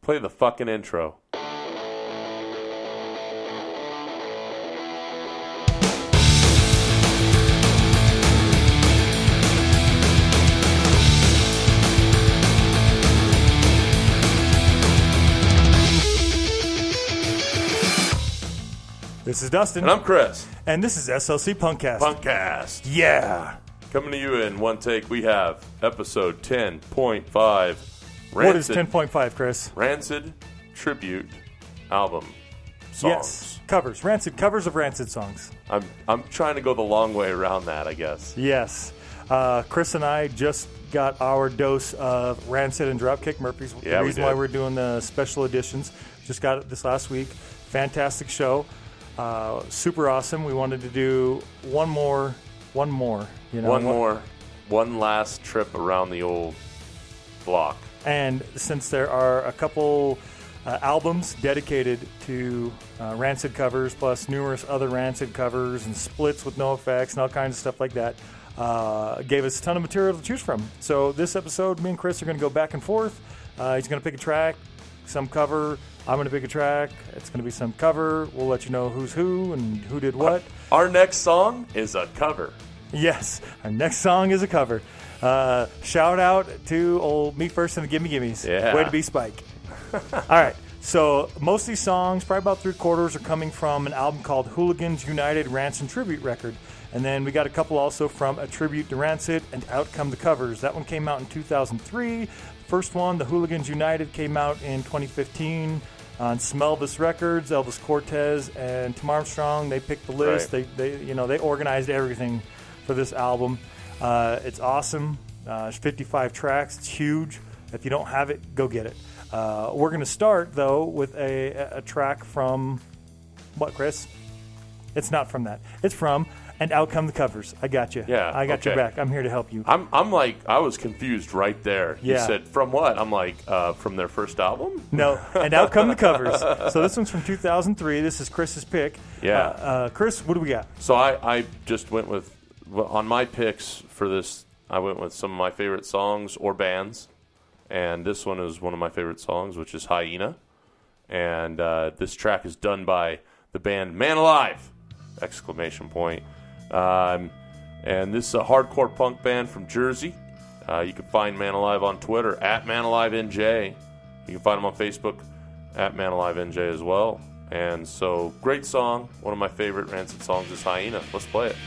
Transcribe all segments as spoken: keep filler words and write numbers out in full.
Play the fucking intro. This is Dustin. And I'm Chris. And this is S L C Punkcast. Punkcast. Yeah. Coming to you in one take, we have episode ten point five. Rancid, what is ten point five, Chris? Rancid Tribute Album Songs. Yes. Covers. Rancid covers of Rancid songs. I'm I'm trying to go the long way around that, I guess. Yes. Uh, Chris and I just got our dose of Rancid and Dropkick Murphys. Yeah, the we reason did. why we're doing the special editions. Just got it this last week. Fantastic show. Uh, super awesome. We wanted to do one more, one more, you know, One more, one last trip around the old block. And since there are a couple uh, albums dedicated to uh, Rancid covers, plus numerous other Rancid covers and splits with NoFX and all kinds of stuff like that, uh, gave us a ton of material to choose from. So this episode, me and Chris are going to go back and forth. Uh, he's going to pick a track, some cover. I'm going to pick a track. It's going to be some cover. We'll let you know who's who and who did what. Our next song is a cover. Yes, our next song is a cover. Uh, shout out to old Me First and the Gimme Gimmes. Yeah. Way to be Spike. All right, so most of these songs, probably about three quarters, are coming from an album called Hooligans United Rancid Tribute Record. And then we got a couple also from A Tribute to Rancid and Out Come the Covers. That one came out in two thousand three. First one, the Hooligans United, came out in twenty fifteen on Smelvis Records. Elvis Cortez and Tim Armstrong, they picked the list. Right. They, they, you know, they organized everything for this album. Uh, it's awesome. Uh, it's fifty-five tracks. It's huge. If you don't have it, go get it. Uh, we're going to start, though, with a, a track from, what, Chris? It's not from that. It's from And Out Come the Covers. I got you. Yeah, I got okay. your back. I'm here to help you. I'm I'm like, I was confused right there. You Yeah. said, from what? I'm like, uh, from their first album? No, And Out Come the Covers. So this one's from two thousand three. This is Chris's pick. Yeah. Uh, uh, Chris, what do we got? So I, I just went with, well, on my picks for this, I went with some of my favorite songs or bands. And this one is one of my favorite songs, which is Hyena. And uh, this track is done by the band Man Alive! Exclamation point. Um, and this is a hardcore punk band from Jersey. Uh, you can find Man Alive on Twitter, at Man Alive N J. You can find them on Facebook, at Man Alive N J as well. And so, great song. One of my favorite Rancid songs is Hyena. Let's play it.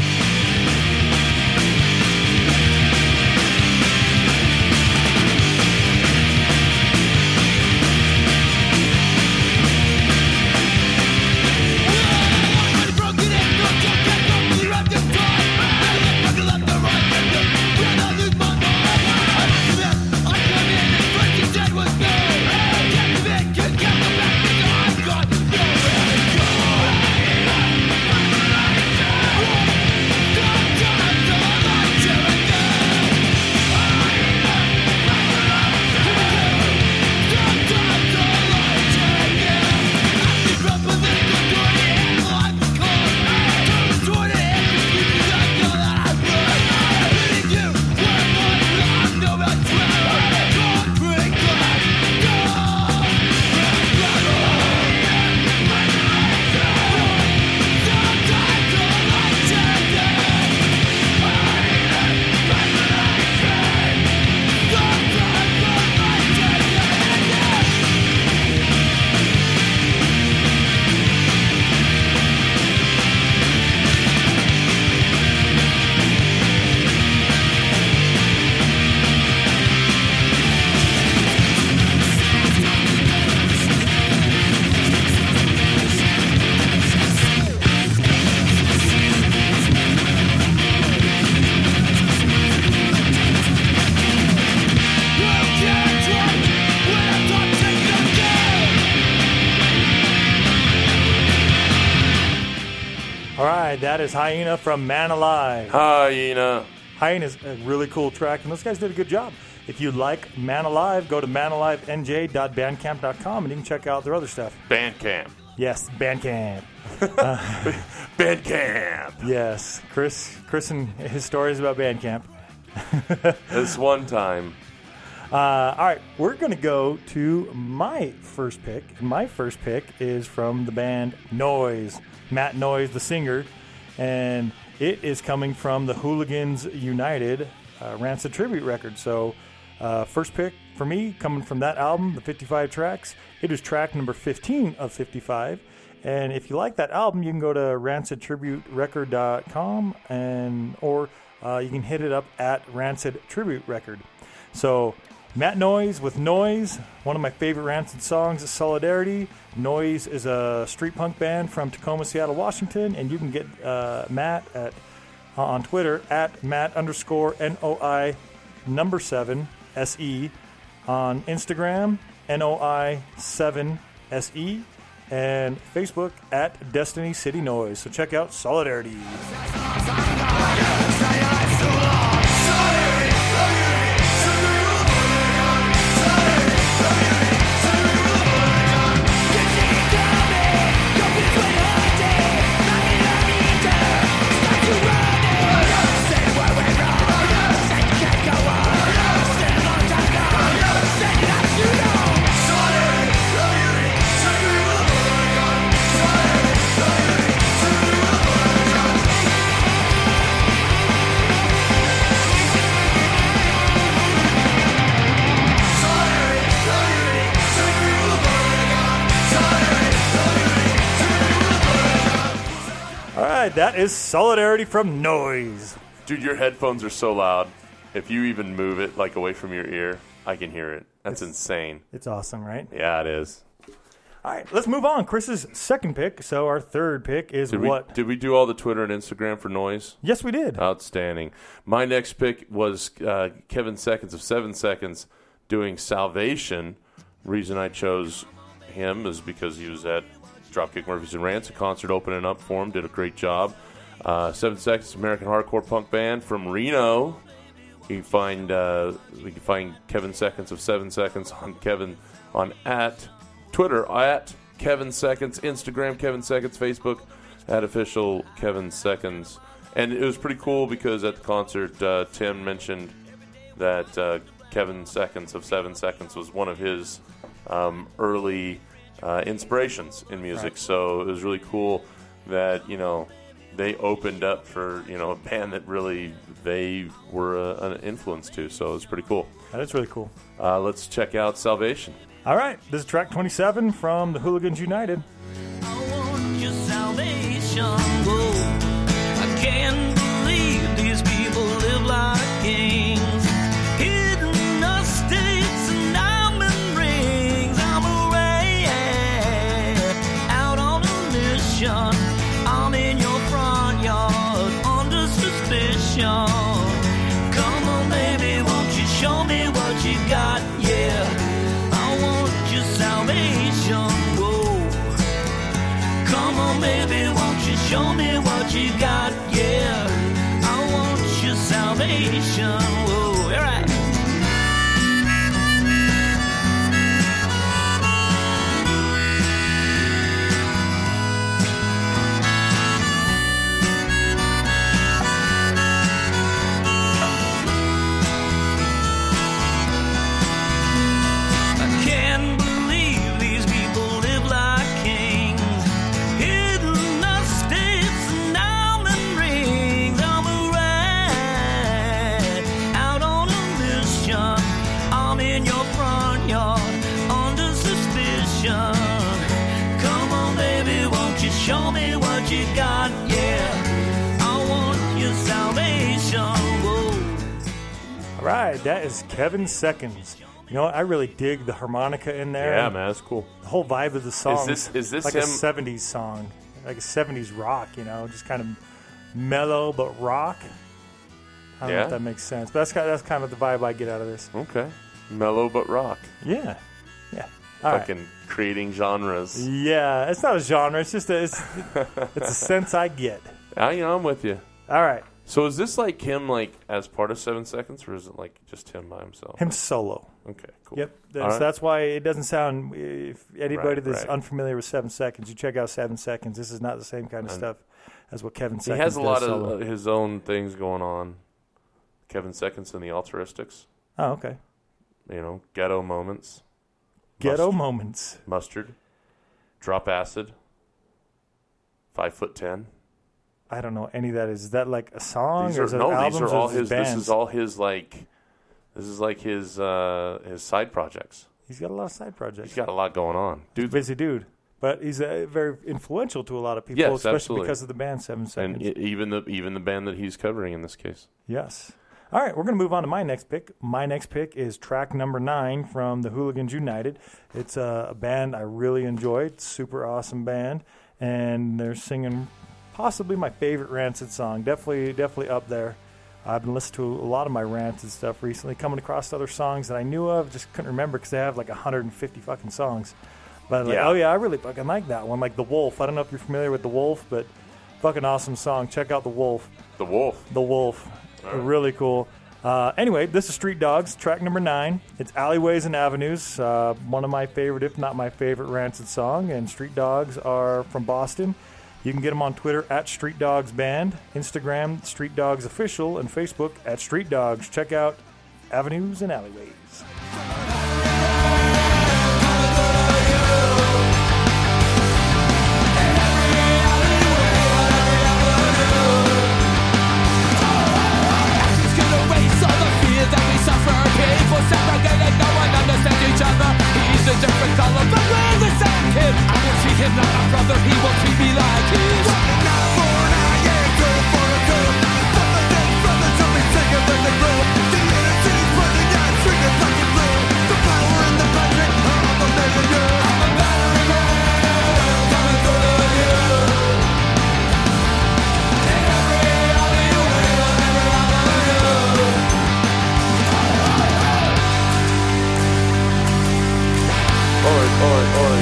That is Hyena from Man Alive. Hyena. Hyena is a really cool track, and those guys did a good job. If you like Man Alive, go to man alive n j dot bandcamp dot com and you can check out their other stuff. Bandcamp. Yes, Bandcamp. Uh, Bandcamp. Yes, Chris, Chris and his stories about Bandcamp. This one time, Uh, all right, we're going to go to my first pick. My first pick is from the band Noise, Matt Noise, the singer, and it is coming from the Hooligans United uh, Rancid tribute record. So, uh, first pick for me, coming from that album, the fifty-five tracks. It is track number fifteen of fifty-five. And if you like that album, you can go to rancid tribute record dot com and or uh, you can hit it up at Rancid Tribute Record. So, Matt Noise with Noise, one of my favorite Rancid songs is Solidarity. Noise is a street punk band from Tacoma, Seattle, Washington, and you can get uh, Matt at uh, on Twitter at Matt underscore N O I number seven S E, on Instagram N O I seven S E, and Facebook at Destiny City Noise. So check out Solidarity. That is Solidarity from Noise. Dude, your headphones are so loud. If you even move it like away from your ear, I can hear it. That's it's, insane. It's awesome, right? Yeah, it is. All right, let's move on. Chris's second pick. So our third pick is did what? We, did we do all the Twitter and Instagram for Noise? Yes, we did. Outstanding. My next pick was uh, Kevin Seconds of Seven Seconds doing Salvation. Reason I chose him is because he was at Dropkick Murphys and Rancid concert opening up for him. Did a great job. Uh, Seven Seconds, American hardcore punk band from Reno. You can find uh, you can find Kevin Seconds of Seven Seconds on Kevin on at Twitter at Kevin Seconds, Instagram Kevin Seconds, Facebook at official Kevin Seconds. And it was pretty cool because at the concert, uh, Tim mentioned that uh, Kevin Seconds of Seven Seconds was one of his um, early uh, inspirations in music. Right. So it was really cool that, you know, they opened up for, you know, a band that really they were a, an influence to. So it was pretty cool. That is really cool. Uh, let's check out Salvation. All right. This is track twenty-seven from the Hooligans United. I want your salvation. Whoa. I can't believe these people live like kings. Hidden estates and diamond rings. I'm a rat out on a mission. I'm in your front yard under suspicion. Come on, baby, won't you show me what you got? Yeah, I want your salvation. Whoa. Come on, baby, won't you show me what you got? Yeah, I want your salvation. Whoa, all right. Show me what you got, yeah. I want your salvation. Whoa. All right, that is Kevin Seconds. You know what? I really dig the harmonica in there. Yeah, man, that's cool. The whole vibe of the song is this, is this like him? a seventies song, like a seventies rock. You know, just kind of mellow but rock. I don't yeah. know if that makes sense, but that's kind of, that's kind of the vibe I get out of this. Okay, mellow but rock. Yeah, yeah. All Fucking right. creating genres. Yeah, it's not a genre. It's just a, it's, it's a sense I get. I, you know, I'm with you. All right. So is this like him, like as part of Seven Seconds, or is it like just him by himself? Him solo. Okay, cool. Yep. That's, right. that's why it doesn't sound. If anybody Right, that's right. unfamiliar with Seven Seconds, you check out Seven Seconds. This is not the same kind of And stuff as what Kevin He Seconds has a does lot solo. of uh, his own things going on. Kevin Seconds and the Alteristics. Oh, okay. you know, Ghetto Moments. Ghetto Mustard. Moments. Mustard. Drop Acid. Five Foot Ten. I don't know any of that. Is that like a song These or are, is it no, albums these are all or is it his. bands? This is all his like. This is like his uh, his side projects. He's got a lot of side projects. He's got a lot going on, dude. Busy dude. But he's uh, very influential to a lot of people, Yes, especially absolutely. because of the band Seven Seconds. And e- even the even the band that he's covering in this case. Yes. All right, we're going to move on to my next pick. My next pick is track number nine from the Hooligans United. It's a, a band I really enjoy. It's a super awesome band, and they're singing possibly my favorite Rancid song. Definitely, definitely up there. I've been listening to a lot of my Rancid stuff recently, coming across other songs that I knew of, just couldn't remember because they have like one hundred fifty fucking songs. But like, Yeah. oh yeah, I really fucking like that one. Like The Wolf. I don't know if you're familiar with The Wolf, but fucking awesome song. Check out The Wolf. The Wolf. The Wolf. All right. Really cool. Uh, anyway, this is Street Dogs, track number nine. It's Alleyways and Avenues, uh, one of my favorite, if not my favorite, Rancid song. And Street Dogs are from Boston. You can get them on Twitter at Street Dogs Band, Instagram Street Dogs Official, and Facebook at Street Dogs. Check out Avenues and Alleyways. A different color, but we're the same kid. I will treat him like a brother, he will treat me like his. Now for an eye, yeah, two for a two. But the dead brothers will be sicker than the blue. The unity's running out, trigger black and blue. The power in the budget, I'm a million you. I'm a battery man, coming through to you. In every alleyway, on every avenue. Oi, oi, oi.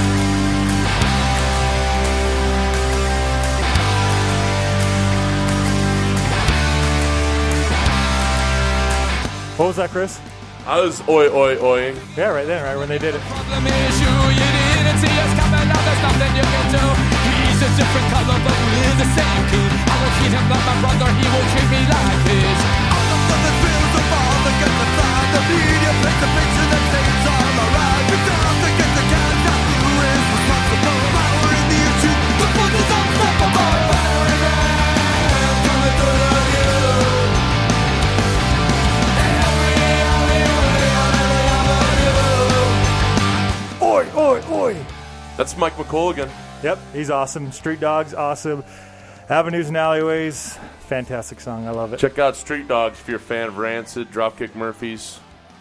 What was that, Chris? I was oi, oi, oing. Yeah, right then, right when they did it. Problem is you, you didn't see us coming, now there's nothing you can do. He's a different color, but we're the same kid. I will treat him like my brother, he will treat me like his. All the brothers feels the ball against the side. The media paints a picture that says all around. You don't to get the cat, not you is responsible. Power in the issue, the foot is unstoppable. Power in the hand, coming through the view. Oi, oi, oi. That's Mike McColligan. Yep, he's awesome. Street Dogs, awesome. Avenues and Alleyways, fantastic song. I love it. Check out Street Dogs if you're a fan of Rancid, Dropkick Murphys.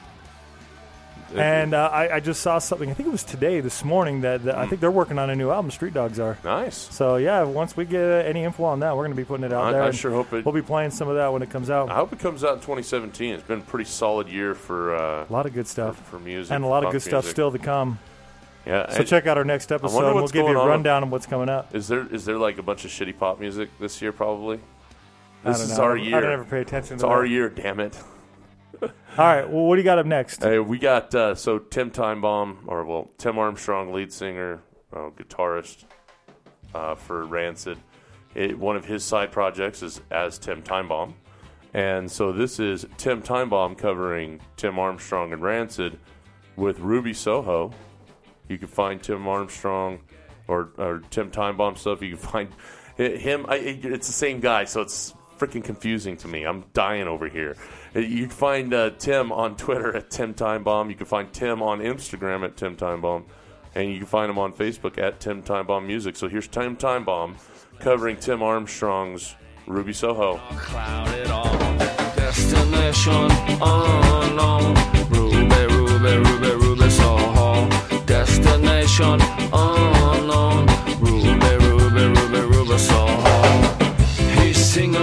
And uh, I, I just saw something, I think it was today, this morning, that, that I think they're working on a new album, Street Dogs are. Nice. So, yeah, once we get uh, any info on that, we're going to be putting it out I, there. I and sure hope it. We'll be playing some of that when it comes out. I hope it comes out in twenty seventeen. It's been a pretty solid year for uh, A lot of good for, stuff. for music And a lot of punk good stuff music. still to come. Yeah. So and check out our next episode, wonder and we'll what's give you going a on. rundown of what's coming up. Is there is there like a bunch of shitty pop music this year? Probably. I This don't is know. our I year. don't ever pay attention It's to our that. year. Damn it. All right, well, what do you got up next? Hey, we got uh, so Tim Timebomb, or well, Tim Armstrong, lead singer, uh, guitarist uh, for Rancid. It, one of his side projects is as Tim Timebomb, and so this is Tim Timebomb covering Tim Armstrong and Rancid with Ruby Soho. You can find Tim Armstrong or, or Tim Timebomb stuff. You can find him. I, it's the same guy, so it's freaking confusing to me. I'm dying over here. You can find uh, Tim on Twitter at Tim Timebomb. You can find Tim on Instagram at Tim Timebomb. And you can find him on Facebook at Tim Timebomb Music. So here's Tim Timebomb covering Tim Armstrong's Ruby Soho. Clouded all destination unknown. Ruby, Ruby, Ruby, Ruby Soho. Destination unknown. Ruby, Ruby, Ruby, Ruby Soho. He's singing,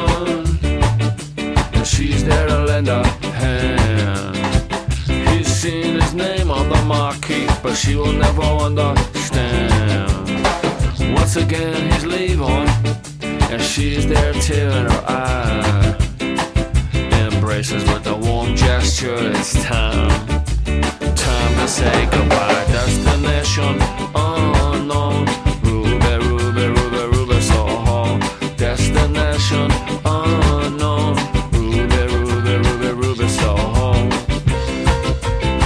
and she's there to lend a hand. He's seen his name on the marquee, but she will never understand. Once again, he's leaving, and she's there tearing her eye. Embraces with a warm gesture. It's time, time to say goodbye. Destination unknown. Ruby, Ruby, Ruby, Ruby Soho. Destination unknown. Ruby, Ruby, Ruby, Ruby Soho.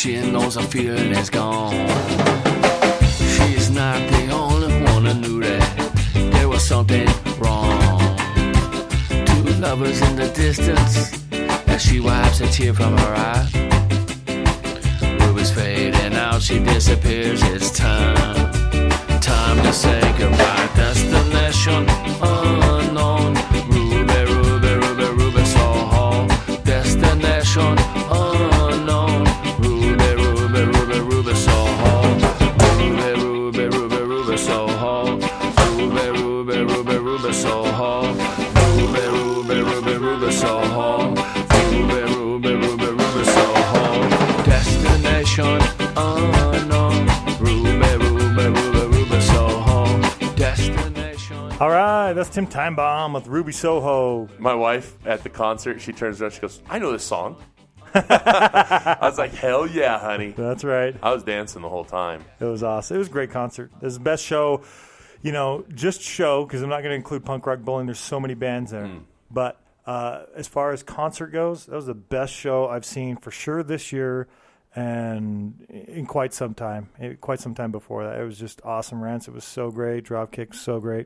she knows her feeling is gone. She's not the only one who knew that there was something wrong. Two lovers in the distance as she wipes a tear from her eye. Ruby's fading out, she disappears, it's time. Time to say goodbye. Destination unknown. Ruby, Ruby, Ruby, Ruby, Soho. Destination unknown. Ruby, Ruby, Ruby, Ruby, Soho. Ruby, Ruby, Ruby, Ruby, Soho. Ruby, Ruby, Ruby, Ruby, Soho. Ruby, Ruby, Ruby, Ruby, Soho. Ruby, Ruby, Ruby, Ruby, Soho. Destination unknown. Ruby, Ruby, Ruby, Ruby, Soho. Destination. All right, that's Tim Timebomb with Ruby Soho. My wife at the concert, she turns around, she goes, I know this song. I was like, hell yeah, honey. That's right. I was dancing the whole time. It was awesome. It was a great concert. It was the best show, you know, just show, because I'm not going to include Punk Rock Bowling. There's so many bands there. Mm. But uh, as far as concert goes, that was the best show I've seen for sure this year and in quite some time, quite some time before that. It was just awesome. Rancid was so great. Dropkick so great.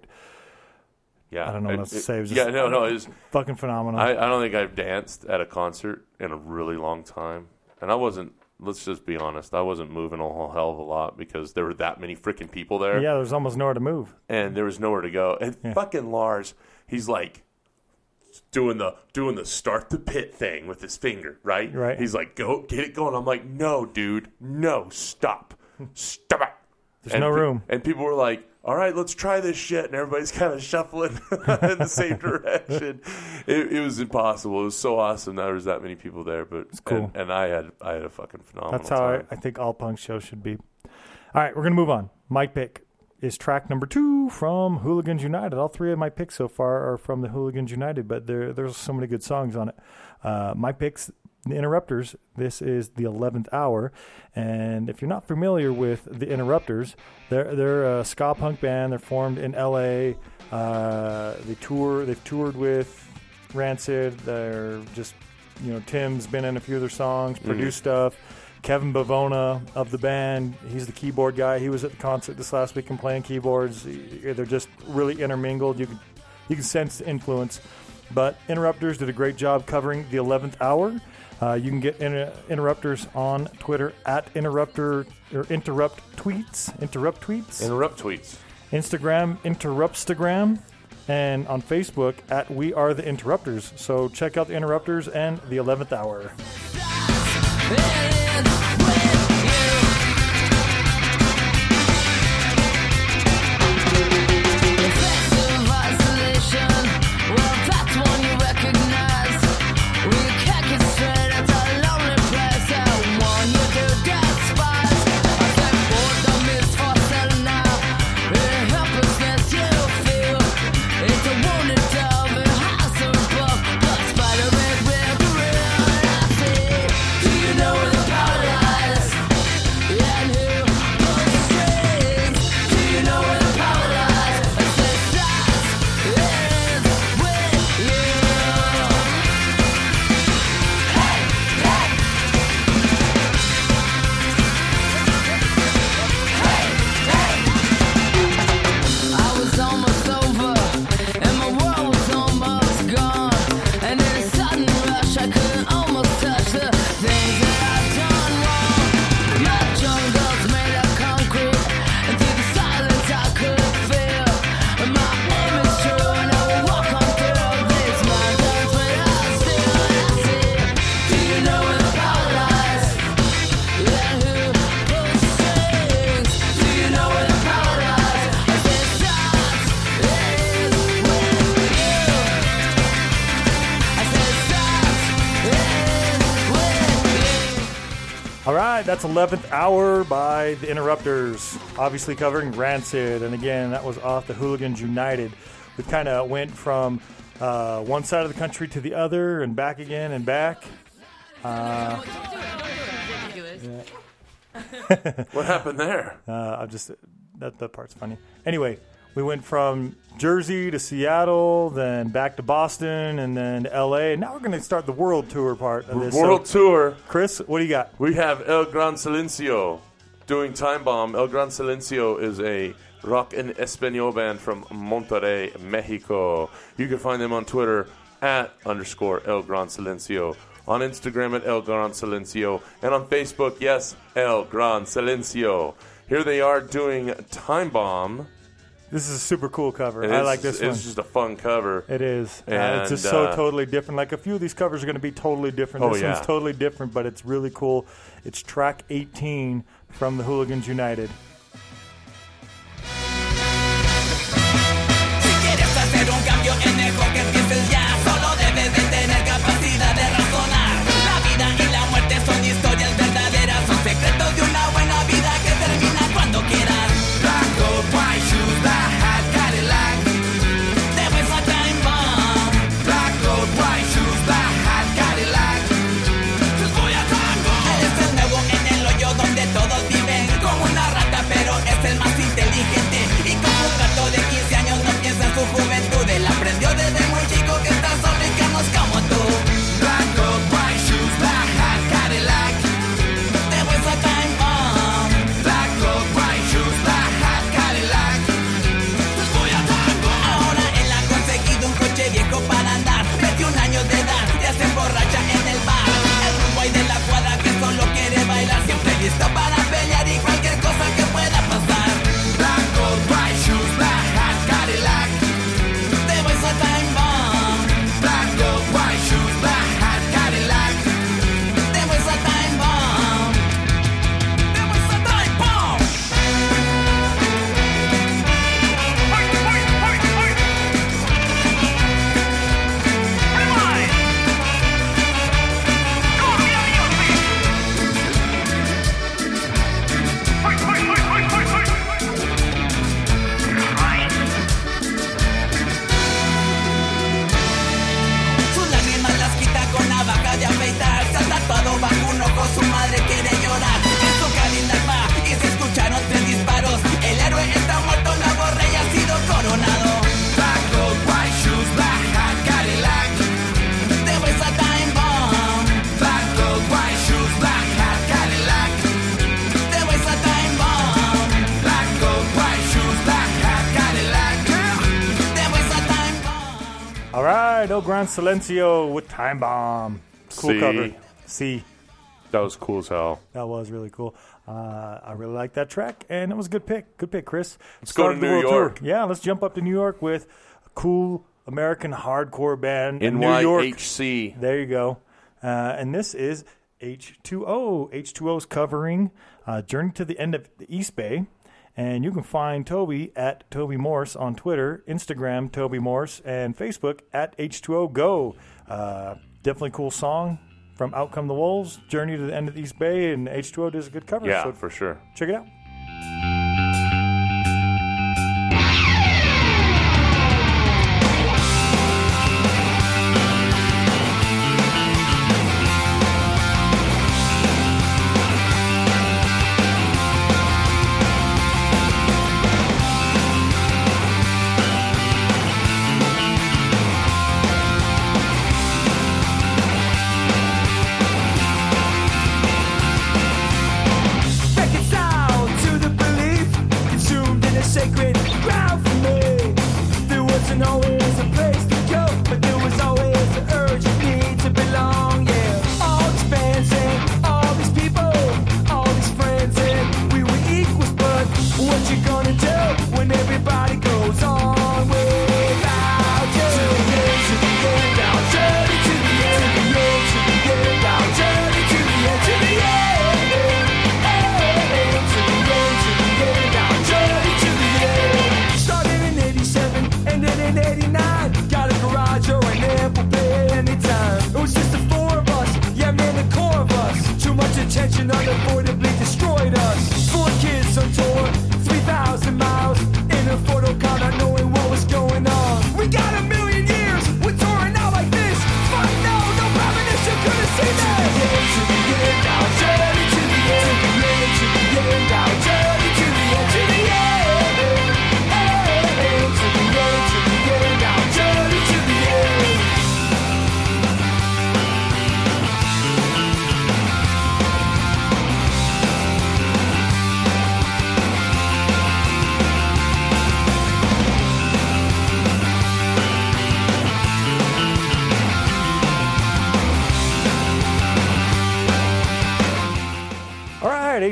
Yeah, I don't know what else to say. It was just yeah, no, no, it was fucking phenomenal. I, I don't think I've danced at a concert in a really long time, and I wasn't. Let's just be honest. I wasn't moving a whole hell of a lot because there were that many freaking people there. Yeah, there was almost nowhere to move, and there was nowhere to go. And yeah. fucking Lars, he's like doing the doing the start the pit thing with his finger, right? Right. He's like, go get it going. I'm like, no, dude, no, stop, stop it. There's and no pe- room. And people were like, all right, let's try this shit. And everybody's kind of shuffling in the same direction. It, it was impossible. It was so awesome that there was that many people there. But it's cool. And, and I had I had a fucking phenomenal That's how time. I, I think all punk shows should be. All right, we're going to move on. My pick is track number two from Hooligans United. All three of my picks so far are from the Hooligans United, but there there's so many good songs on it. Uh, my picks, The Interrupters. This is the eleventh hour, and if you're not familiar with The Interrupters, they're they're a ska punk band. They're formed in L A. Uh, they tour. They've toured with Rancid. They're just, you know, Tim's been in a few of their songs, produced mm. stuff. Kevin Bavona of the band, he's the keyboard guy. He was at the concert this last week and playing keyboards. They're just really intermingled. You can you can sense the influence. But Interrupters did a great job covering the eleventh hour. Uh, you can get inter- Interrupters on Twitter at Interrupter or Interrupt Tweets. Interrupt Tweets. Interrupt Tweets. Instagram, Interruptstagram. And on Facebook at We Are the Interrupters. So check out the Interrupters and the eleventh hour. That's eleventh hour by the Interrupters, obviously covering Rancid. And again, that was off the Hooligans United. We kind of went from uh, one side of the country to the other and back again and back. Uh, what happened there? Uh, I just that that part's funny. Anyway, We went from Jersey to Seattle, then back to Boston, and then L A. And now we're going to start the world tour part of this. World so, tour. Chris, what do you got? We have El Gran Silencio doing Time Bomb. El Gran Silencio is a rock and español band from Monterrey, Mexico. You can find them on Twitter at underscore El Gran Silencio, on Instagram at El Gran Silencio, and on Facebook, yes, El Gran Silencio. Here they are doing Time Bomb. This is a super cool cover. And I it's- like this one. It's just a fun cover. It is. Uh, And, it's just so uh, totally different. Like a few of these covers are going to be totally different. Oh, This yeah. one's totally different, but it's really cool. It's track eighteen from the Hooligans United. Si quieres hacer un cambio en el juego que empieces ya, solo debes de tener capacidad de razonar. La vida y la muerte son historias verdaderas, son secretos de una buena vida que termina cuando quieras. Black coat, white shoes, black hat, Cadillac. There is a time bomb. Black coat, white shoes, black hat, Cadillac. Pues voy a tango. Eres el nuevo en el hoyo donde todos viven como una rata, pero es el más inteligente. Y como un gato de quince años no piensa en su juventud. Él aprendió desde muy chico que está solo y que no es como tú. Black coat, white shoes, black hat, Cadillac. There was a time bomb. Black coat, white shoes, black hat, Cadillac. Pues voy a tango. Ahora él ha conseguido un coche viejo para andar. veintiún años de edad, ya se emborracha en el bar. El rumboy de la cuadra que solo quiere bailar, siempre listo para pelear y cualquier cosa que pueda pasar. Black coat, white shoes, black hat, Cadillac. There was a time bomb. Black coat, white shoes, black hat, Cadillac. There was a time bomb. There was a time bomb. Sus lágrimas las quita con navaja de afeitar. Se ha tatuado bajo un ojo, su madre quiere llorar. En su Cadillac va y se escucharon tres disparos. El héroe está muerto, nuevo rey ha sido coronado. Black coat, white shoes, black hat, Cadillac. There was a time bomb. Black coat, white shoes, black hat, Cadillac. There was a time bomb. Black coat, white shoes, black hat, Cadillac. There was a time bomb. All right, El Gran Silencio with Time Bomb. Cool See? cover. See, That was cool as hell. that was really cool. Uh, I really like that track, and it was a good pick. Good pick, Chris. Let's go to Start the New world York. tour. Yeah, let's jump up to New York with a cool American hardcore band. in N New Y York. H C. There you go. Uh, and this is H two O. H two O's covering uh, Journey to the End of the East Bay. And you can find Toby at Toby Morse on Twitter, Instagram Toby Morse, and Facebook at H two O Go. Uh, definitely cool song from Out Come the Wolves, Journey to the End of the East Bay, and H two O does a good cover. Yeah, so for sure. check it out. Reconciled to the belief, consumed in a sacred ground for me. There wasn't always a place to go, but there was always the urgent need to belong. Yeah, all these bands and all these people, all these friends, and we were equals. But what you gonna do when everybody goes on without you? To the end, to the end, our journey to the end, to the end, to the end, our journey to the end, to the end. Started in eighty-seven, ended in eighty-nine.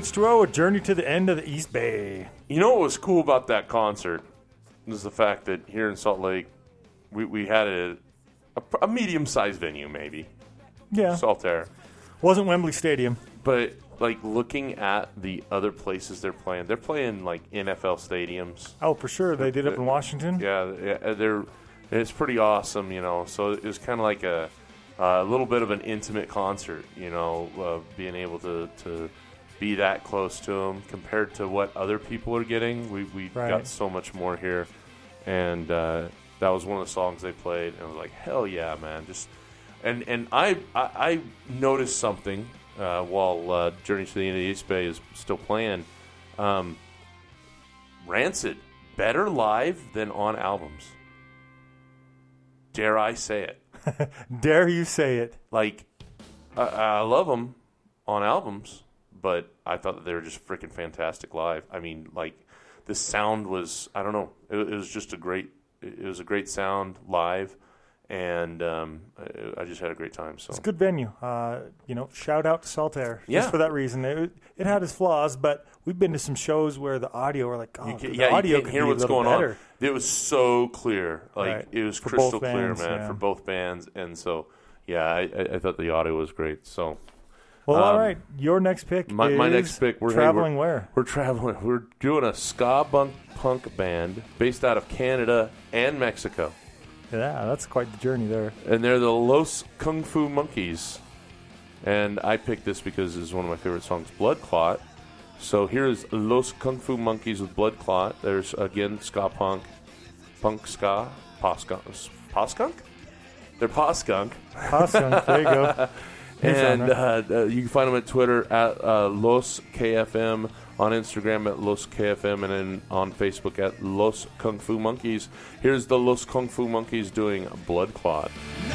H two O, A Journey to the End of the East Bay. You know what was cool about that concert was the fact that here in Salt Lake, we, we had a, a, a medium-sized venue, maybe. Yeah. Saltaire. Wasn't Wembley Stadium. But, like, looking at the other places they're playing, they're playing, like, N F L stadiums. Oh, for sure. They did up in Washington. Yeah, yeah, they're it's pretty awesome, you know. So it was kind of like a, a little bit of an intimate concert, you know, uh, being able to, to be that close to them compared to what other people are getting. We we Right. got so much more here, and uh, that was one of the songs they played, and I was like, hell yeah, man! Just and and I I, I noticed something uh, while uh, Journey to the End of the East Bay is still playing. Um, Rancid better live than on albums. Dare I say it? Dare you say it? Like, I, I love them on albums, but I thought that they were just freaking fantastic live. I mean, like, the sound was, I don't know, it, it was just a great, it was a great sound live, and um, I, I just had a great time. So It's a good venue. Uh, you know, shout out to Saltaire. Yeah. Just for that reason. It, it had its flaws, but we've been to some shows where the audio are like, oh, You can, the yeah, audio you can't could hear be a what's little going better. on. It was so clear, like Right. it was For crystal both clear, bands, man, yeah. for both bands, and so yeah, I, I I thought the audio was great. So Well, all Um, right. Your next pick my, is my next pick, we're traveling we're, where? We're traveling. We're doing a ska punk punk band based out of Canada and Mexico, Yeah, that's quite the journey there. and they're the Los Kung Fu Monkeys. And I picked this because it's one of my favorite songs, Blood Clot. So here's Los Kung Fu Monkeys with Blood Clot. There's, again, ska punk, punk ska, poskunk. Poskunk? They're poskunk. Poskunk, there you go. New And genre. uh, uh, you can find them at Twitter at uh, Los K F M, on Instagram at Los K F M, and then on Facebook at Los Kung Fu Monkeys. Here's the Los Kung Fu Monkeys doing Blood Clot.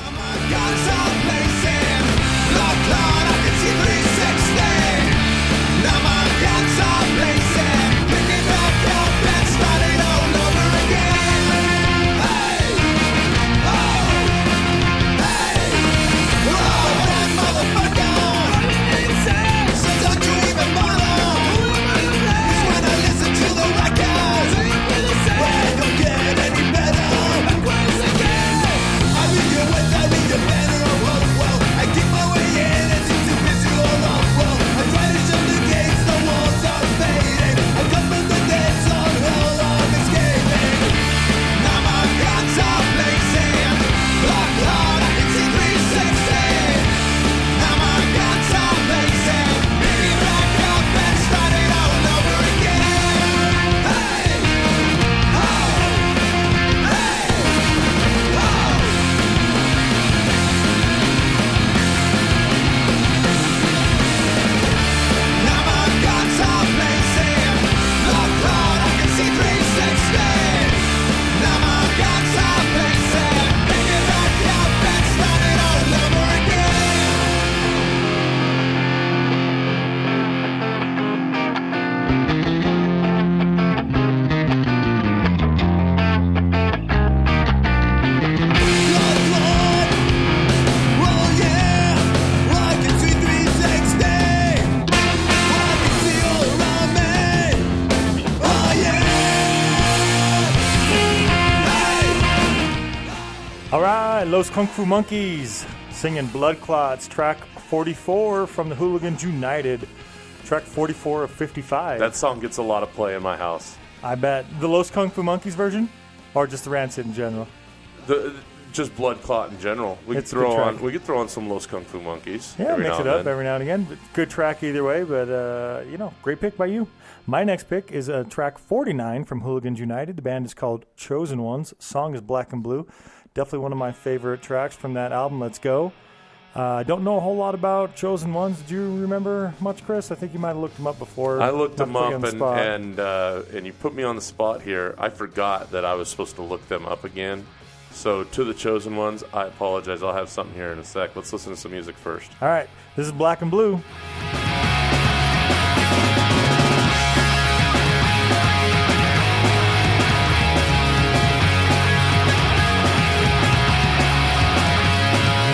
All right, Los Kung Fu Monkeys singing Blood Clots, track forty-four from the Hooligans United, track forty-four of fifty-five. That song gets a lot of play in my house. I bet. The Los Kung Fu Monkeys version? Or just the Rancid in general? The, just Blood Clot in general. We could It's a good throw on track. we could throw on some Los Kung Fu Monkeys. Yeah, every mix now it and up then. every now and again. But good track either way, but, uh, you know, great pick by you. My next pick is uh, track forty-nine from Hooligans United. The band is called Chosen Ones. Song is Black and Blue. Definitely one of my favorite tracks from that album. Let's go. I uh, don't know a whole lot about Chosen Ones. Did you remember much, Chris? I think you might have looked them up before. I looked Not them to put you up, on the and spot. and, uh, and you put me on the spot here. I forgot that I was supposed to look them up again. So to the Chosen Ones, I apologize. I'll have something here in a sec. Let's listen to some music first. All right, this is Black and Blue.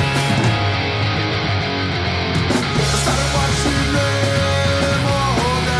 Started watching them all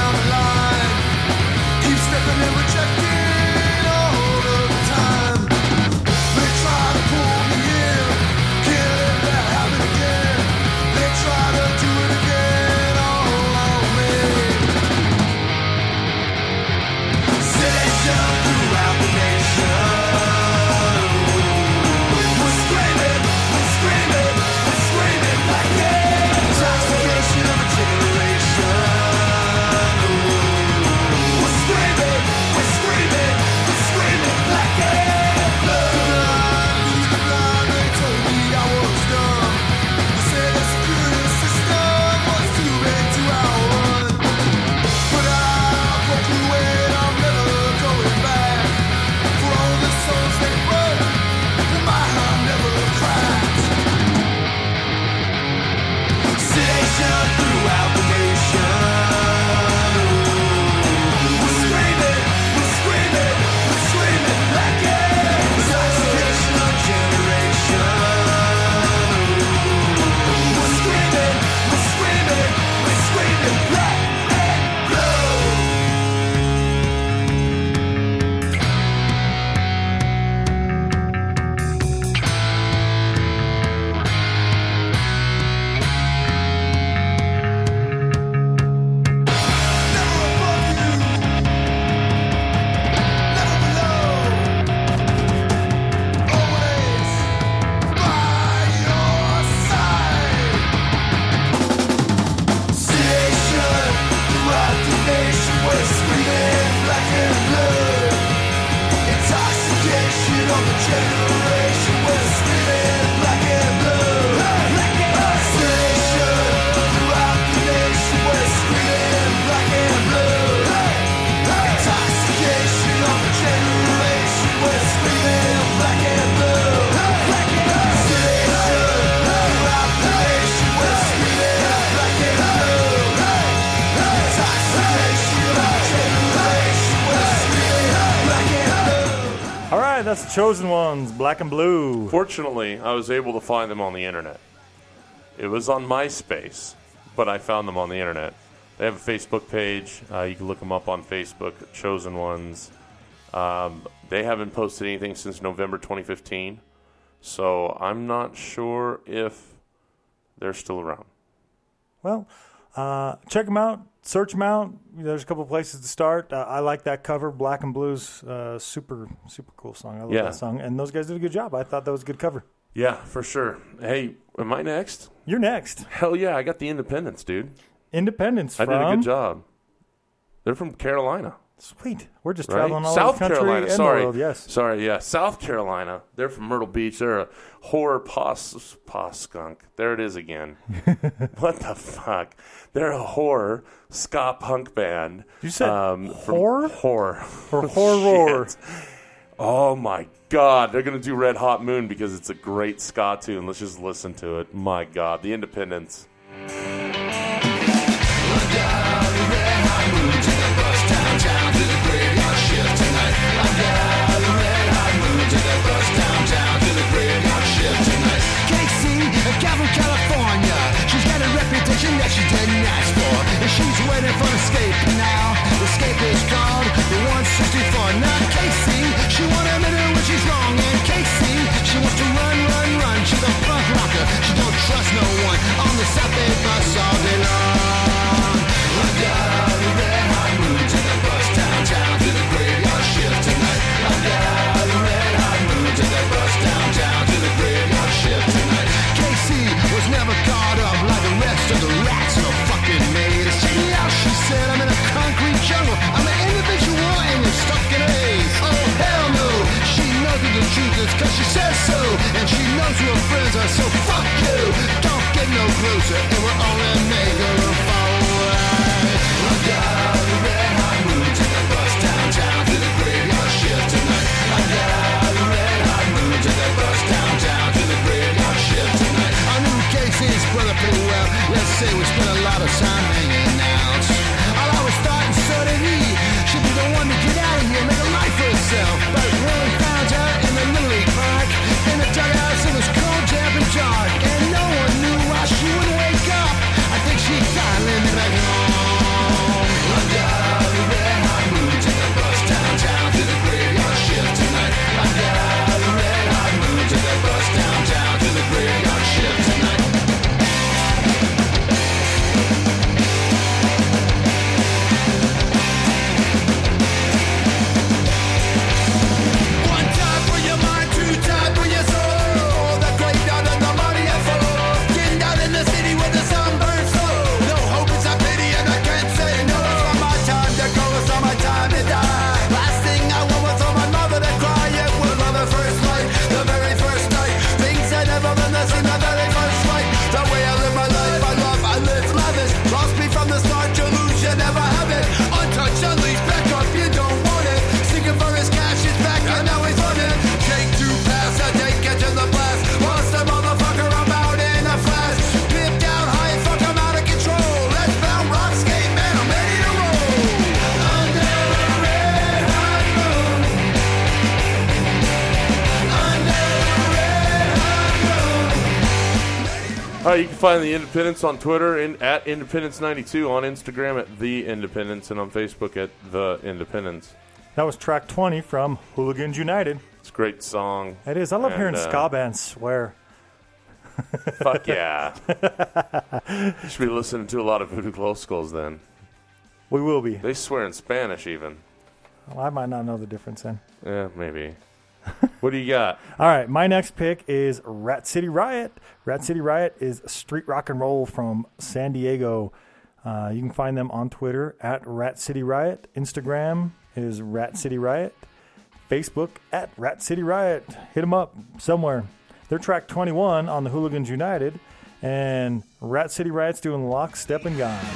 right, that's the Chosen Ones, Black and Blue. Fortunately, I was able to find them on the internet. It was on MySpace, but I found them on the internet. They have a Facebook page. Uh, you can look them up on Facebook, Chosen Ones. Um, they haven't posted anything since November twenty fifteen, so I'm not sure if they're still around. Well, uh, check them out. Search them out. There's a couple of places to start. Uh, I like that cover, Black and Blue's uh, super, super cool song. I love Yeah. that song. And those guys did a good job. I thought that was a good cover. Yeah, for sure. Hey, am I next? You're next. Hell yeah, I got the Independents, dude. Independence I from... did a good job. They're from Carolina. Sweet. We're just Right? traveling all South over the country Carolina. and Sorry. the world. Yes. Sorry, yeah. South Carolina. They're from Myrtle Beach. They're a horror pos, pos skunk. There it is again. What the fuck? They're a horror ska punk band. You said um, from- horror? Horror. Or horror. Shit. Oh my God. They're going to do Red Hot Moon because it's a great ska tune. Let's just listen to it. My God. The Independents. Casey, a gal from California. She's got a reputation that she didn't ask for. And she's waiting for an escape now. The escape is called the one sixty-four. Now Casey, she won't admit it when she's wrong. And Casey, she wants to run, run, run. She's a punk rocker. She don't trust no one. On the South Bay bus all day long. I got a red hot mood to the bus downtown to the graveyard shift tonight. I got a red hot mood to the bus downtown to the graveyard shift tonight. Casey was never caught up like the rest of the rats in a fucking maze. Check me out, she said, I'm in a concrete jungle. I'm an individual and you're stuck in a haze. Oh hell no, she knows that the truth is cause she says so. And she knows who her friends are, so fuck you. Don't get no closer, it will only make her fall away. I got a red hot mood to the bus downtown to the graveyard shift tonight. I got a red hot mood to the bus downtown to the graveyard shift tonight. I knew Casey's brother pretty well. Let's say we spent a lot of time hanging out. All I was thought, and so did he. She'd be the one to get out of here, make a life for herself. But when we found her in the Little League Park, in the dugouts, it was cold, damp, and dark. And no one knew why she wouldn't wake up. I think she finally made back home. I got a red hot mood to the bus downtown to the graveyard shift tonight. I got a red hot mood to the bus downtown to the graveyard shift tonight. One time for your mind, two time for your soul. The graveyard and the money and flow. Getting down in the city with the sun burns slow. No hope, it's a pity and I can't say no. It's not my time to go, it's not my time to die. Last thing I want was for my mother to cry. It was on the first night, the very first night. Things had never been the same, the very first night. The way I live my life, I love, I live lavish. Lost me from the start, you lose, you never have it. Untouched, unleashed, back up, you don't want it. Seeking for his cash, he's back, and now he's on it. Take two pass, I take catching the blast. Lost a motherfucker, I'm out in a flash. Pip down high and fuck, I'm out of control. Let's bound rock skate, man, I'm ready to roll. Under the red hot moon. Under the red hot moon. All right, you can find the Independents on Twitter in, at Independence ninety-two, on Instagram at The Independents, and on Facebook at The Independents. That was track twenty from Hooligans United. It's a great song. It is. I love And, hearing uh, ska bands swear. Fuck yeah. You should be listening to a lot of Voodoo Glow Skulls then. We will be. They swear in Spanish even. Well, I might not know the difference then. Yeah, maybe. What do you got? All right, my next pick is Rat City Riot. Rat City Riot is street rock and roll from San Diego. Uh, you can find them on Twitter at Rat City Riot. Instagram is Rat City Riot. Facebook at Rat City Riot. Hit them up somewhere. They're track twenty-one on the Hooligans United, and Rat City Riot's doing Lock, Step, and Gone.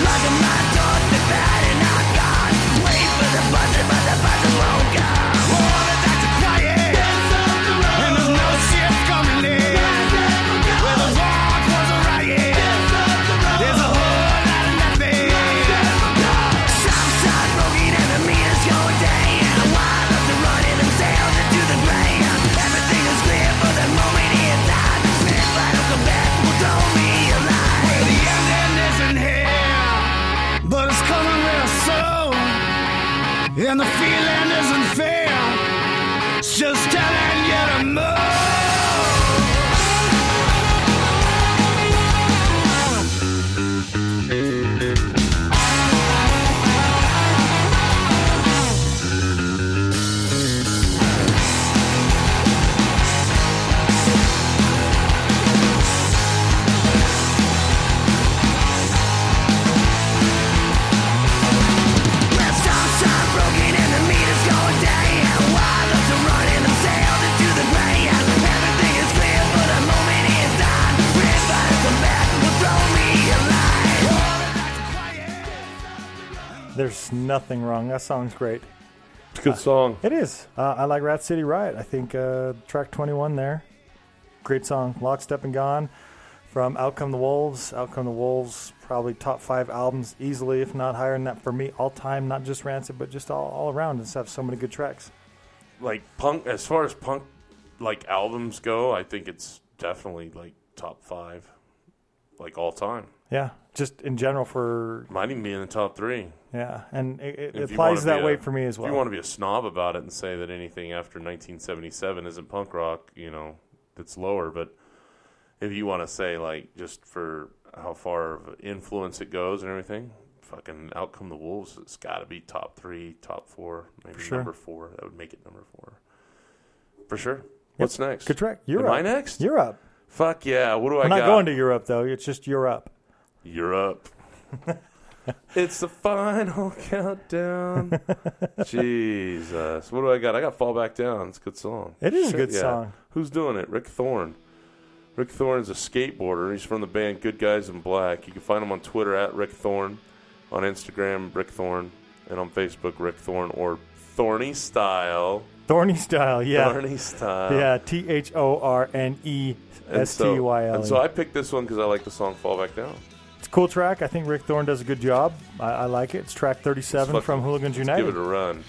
Wait for the buzzer, but the buzzer won't come. and the feeling isn't fair. It's just telling you to move. There's nothing wrong. That song's great. It's a good song. It is. Uh, I like Rat City Riot. I think uh, track twenty-one there. Great song. Lock, Step, and Gone from Out Come the Wolves. Out Come the Wolves, probably top five albums easily, if not higher than that for me all time. Not just Rancid, but just all, all around. Just have so many good tracks. Like punk, as far as punk like albums go, I think it's definitely like top five, like all time. Yeah, just in general for... Might even be in the top three. Yeah, and it, it If you applies wanna that be way a- for me as well. If you want to be a snob about it and say that anything after nineteen seventy-seven isn't punk rock, you know, that's lower. But if you want to say, like, just for how far of influence it goes and everything, fucking Out Come the Wolves, it's got to be top three, top four, maybe For sure. number four. That would make it number four. For sure. What's next? Good track. You're Am up. I next? You're up. Fuck yeah. What do I We're not got? going to Europe, though. It's just you're up. You're up. It's the final countdown. Jesus. What do I got? I got Fall Back Down. It's a good song. It is a Shit, good yeah. song. Who's doing it? Rick Thorne. Rick Thorne is a skateboarder. He's from the band Good Guys in Black. You can find him on Twitter at Rick Thorne, on Instagram, Rick Thorne, and on Facebook, Rick Thorne, or Thorny Style. Thorny Style, yeah. Thorny Style. Yeah, T H O R N E And S T Y L E. so, and so I picked this one because I like the song Fall Back Down. It's a cool track. I think Rick Thorne does a good job. I, I like it. It's track thirty-seven Let's from fucking- Hooligans let's United. give it a run.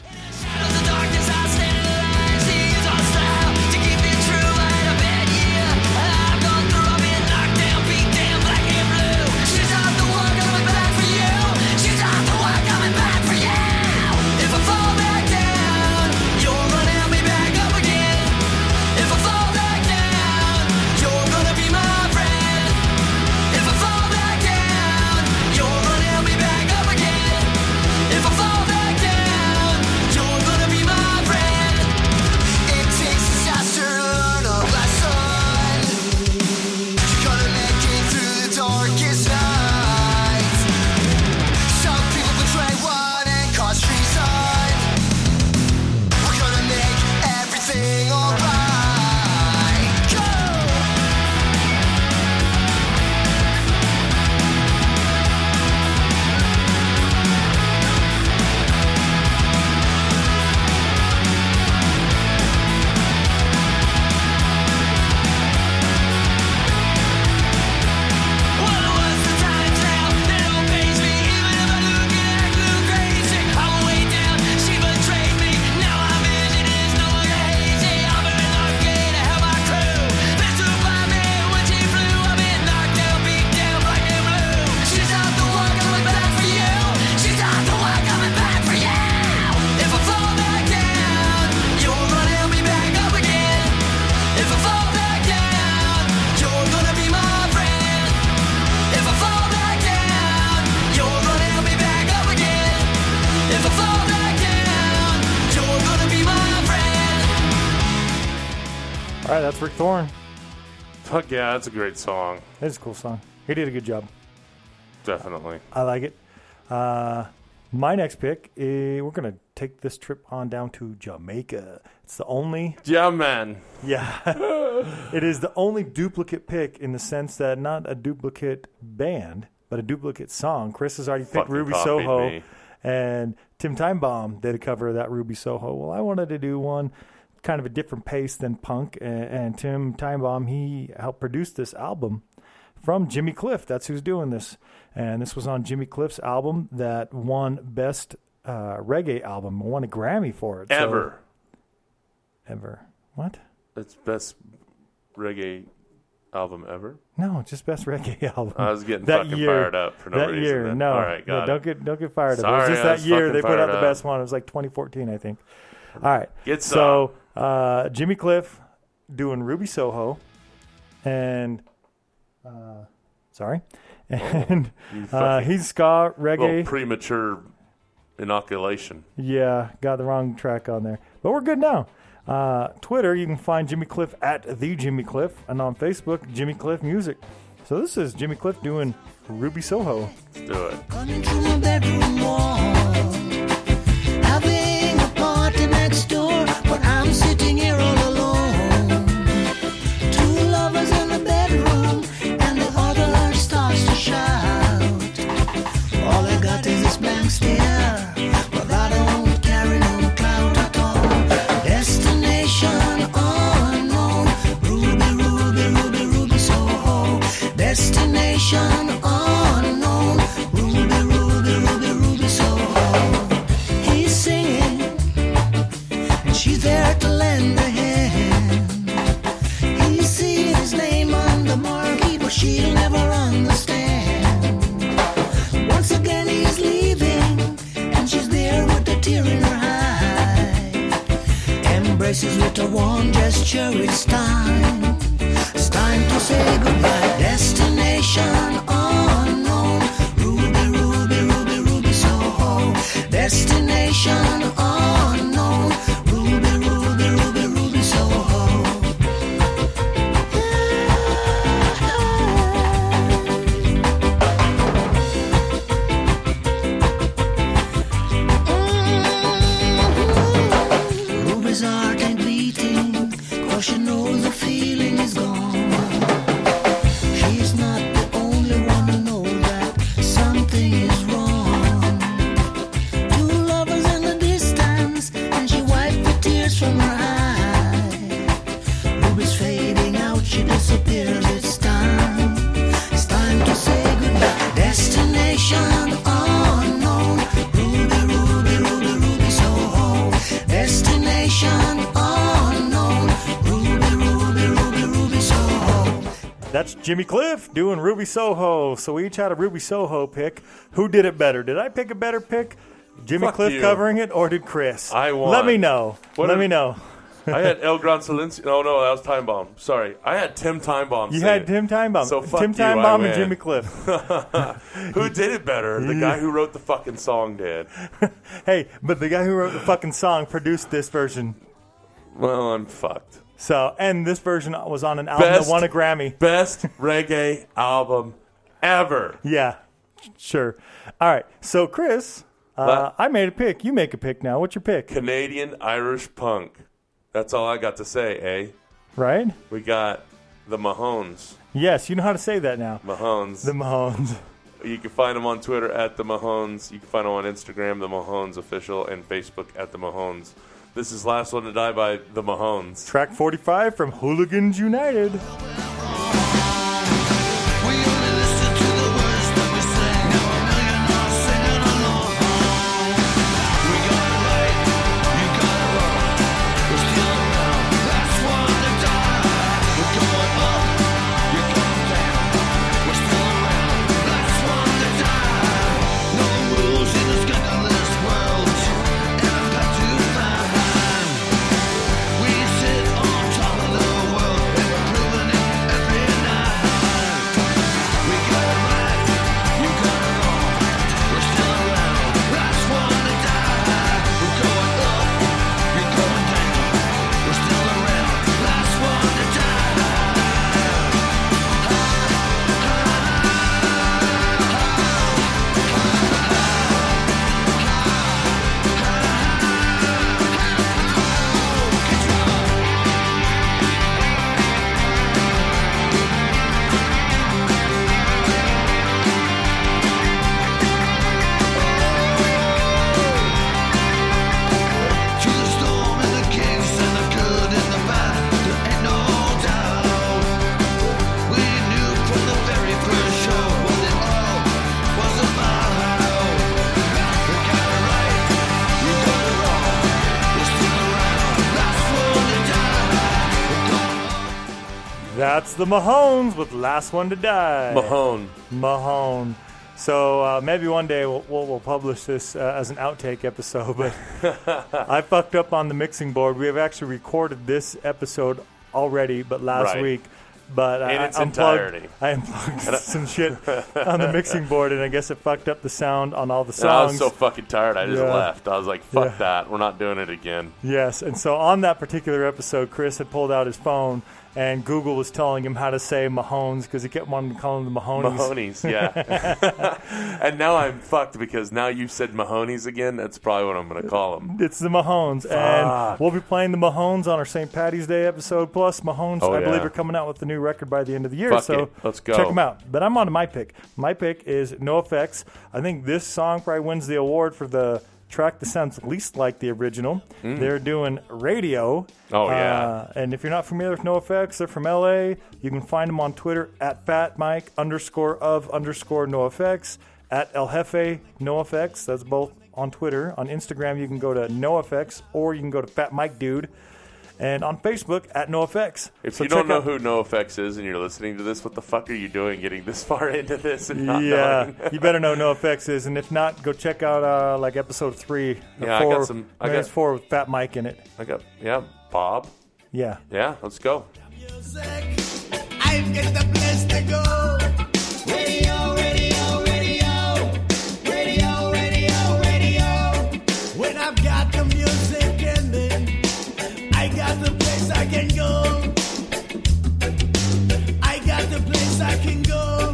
All right, that's Rick Thorne. Fuck yeah, that's a great song. It's a cool song. He did a good job. Definitely. I like it. Uh, my next pick, is, we're going to take this trip on down to Jamaica. It's the only, Yeah, man. yeah, it is the only duplicate pick in the sense that not a duplicate band, but a duplicate song. Chris has already picked Fucking Ruby copied Soho, me. and Tim Timebomb did a cover of that Ruby Soho. Well, I wanted to do one kind of a different pace than punk, and, and Tim Timebomb, he helped produce this album from Jimmy Cliff. That's who's doing this. And this was on Jimmy Cliff's album that won Best uh, Reggae Album, won a Grammy for it. So- Ever. ever. What? It's best reggae album ever? No, just best reggae album. I was getting that fucking year, fired up for no that reason. year. then. No, All right, no, got don't it. get don't get fired up. Sorry, it was just I that was year fucking they put out fired the up. best one. It was like twenty fourteen, I think. All right, Get so uh, Jimmy Cliff doing Ruby Soho, and uh, sorry, and You uh, fucking- he's ska reggae. Little premature inoculation. Yeah, got the wrong track on there. But we're good now. Uh, Twitter, you can find Jimmy Cliff at the Jimmy Cliff, and on Facebook, Jimmy Cliff Music. So this is Jimmy Cliff doing Ruby Soho. Let's do it. Running through my bedroom wall, having a party next door, but I'm sitting here all alone. Two lovers in the bedroom, and the other starts to shout. All I got is this blank stare, but I don't carry no clout at all. Destination unknown, Ruby, Ruby, Ruby, Ruby Soho. Destination unknown, Ruby, Ruby, Ruby, Ruby Soho. He's singing, and she's there to lend a hand. He's seeing his name on the marquee, but she'll never understand. Once again he's leaving, and she's there with a tear in her eye. Embraces with a warm gesture, it's time. It's time to say goodbye. Destination unknown, Ruby, Ruby, Ruby, Ruby Soho. Destination unknown, Ruby, Ruby, Ruby, Ruby Soho. Ruby's heart ain't beating, 'cause she knows the feeling is gone. She's not the only one who knows that something is wrong. Two lovers in the distance, and she wiped the tears from her eye. Ruby's fading out, she disappears, it's time. It's time to say goodbye. Destination unknown, Ruby, Ruby, Ruby, Ruby Soho. Destination unknown, Ruby, Ruby, Ruby, Ruby Soho. That's Jimmy Cliff doing Ruby Soho. So we each had a Ruby Soho pick. Who did it better? Did I pick a better pick? Jimmy Fuck Cliff you. covering it, or did Chris? I won. Let me know. What Let if- me know. I had El Gran Silencio. No, no, that was Time Bomb. Sorry. I had Tim Time Bomb. You sing had it. Tim Time Bomb. So fuck Tim you, Time I Bomb and win. Jimmy Cliff. Who did it better? The guy who wrote the fucking song did. Hey, but the guy who wrote the fucking song produced this version. Well, I'm fucked. So, and this version was on an album Best- that won a Grammy. Best reggae album ever. Yeah, sure. All right. So, Chris, uh, But- I made a pick. You make a pick now. What's your pick? Canadian Irish punk. That's all I got to say, eh? Right? We got the Mahones. Yes, you know how to say that now. Mahones. The Mahones. You can find them on Twitter at the Mahones. You can find them on Instagram, the Mahones Official, and Facebook at the Mahones. This is Last One to Die by the Mahones. Track forty-five from Hooligans United. We only listen to the words that we sing. Now a million are singing along. We got it right, you got it wrong. We're still around, last one to die. We're going up, you're going down. We're still around, last one to die. No rules in this scandalous world, and I've got to find mine. We sit on top of the world, and we're proving it That's the Mahones with Last One to Die. Mahone. Mahone. So uh, maybe one day we'll, we'll, we'll publish this uh, as an outtake episode, but I fucked up on the mixing board. We have actually recorded this episode already, but last Right. week. But In I, its I unplugged, entirety. I unplugged some shit on the mixing board, and I guess it fucked up the sound on all the And I was songs. so fucking tired, I just Yeah. left. I was like, fuck Yeah. that. We're not doing it again. Yes, and so on that particular episode, Chris had pulled out his phone, and Google was telling him how to say Mahones because he kept wanting to call him the Mahonies. Mahoney's, yeah. And now I'm fucked because now you've said Mahoney's again. That's probably what I'm going to call them. It's the Mahones, and we'll be playing the Mahones on our Saint Patty's Day episode. Plus, Mahones, Oh, I yeah. believe, are coming out with a new record by the end of the year. Fuck so it. Let's go. check them out. But I'm on to my pick. My pick is NoFX. I think this song probably wins the award for the track that sounds least like the original. They're doing Radio. Oh, yeah. Uh, and if you're not familiar with NoFX, they're from L A. You can find them on Twitter at FatMike underscore of underscore NoFX, at El Jefe NoFX. That's both on Twitter. On Instagram, you can go to NoFX, or you can go to Fat Mike Dude. And on Facebook, at NoFX. If So you don't check know out- who NoFX is and you're listening to this, what the fuck are you doing getting this far into this and not Yeah, knowing? you better know NoFX is, and if not, go check out uh, like episode three. or Yeah, I four. got some- I Maybe got- it's four with Fat Mike in it. I got, yeah, Bob. Yeah. Yeah, let's go. I've got the place to go. Radio, radio, radio. Radio, radio, radio. When I've got the music in me, I got the place I can go. I got the place I can go.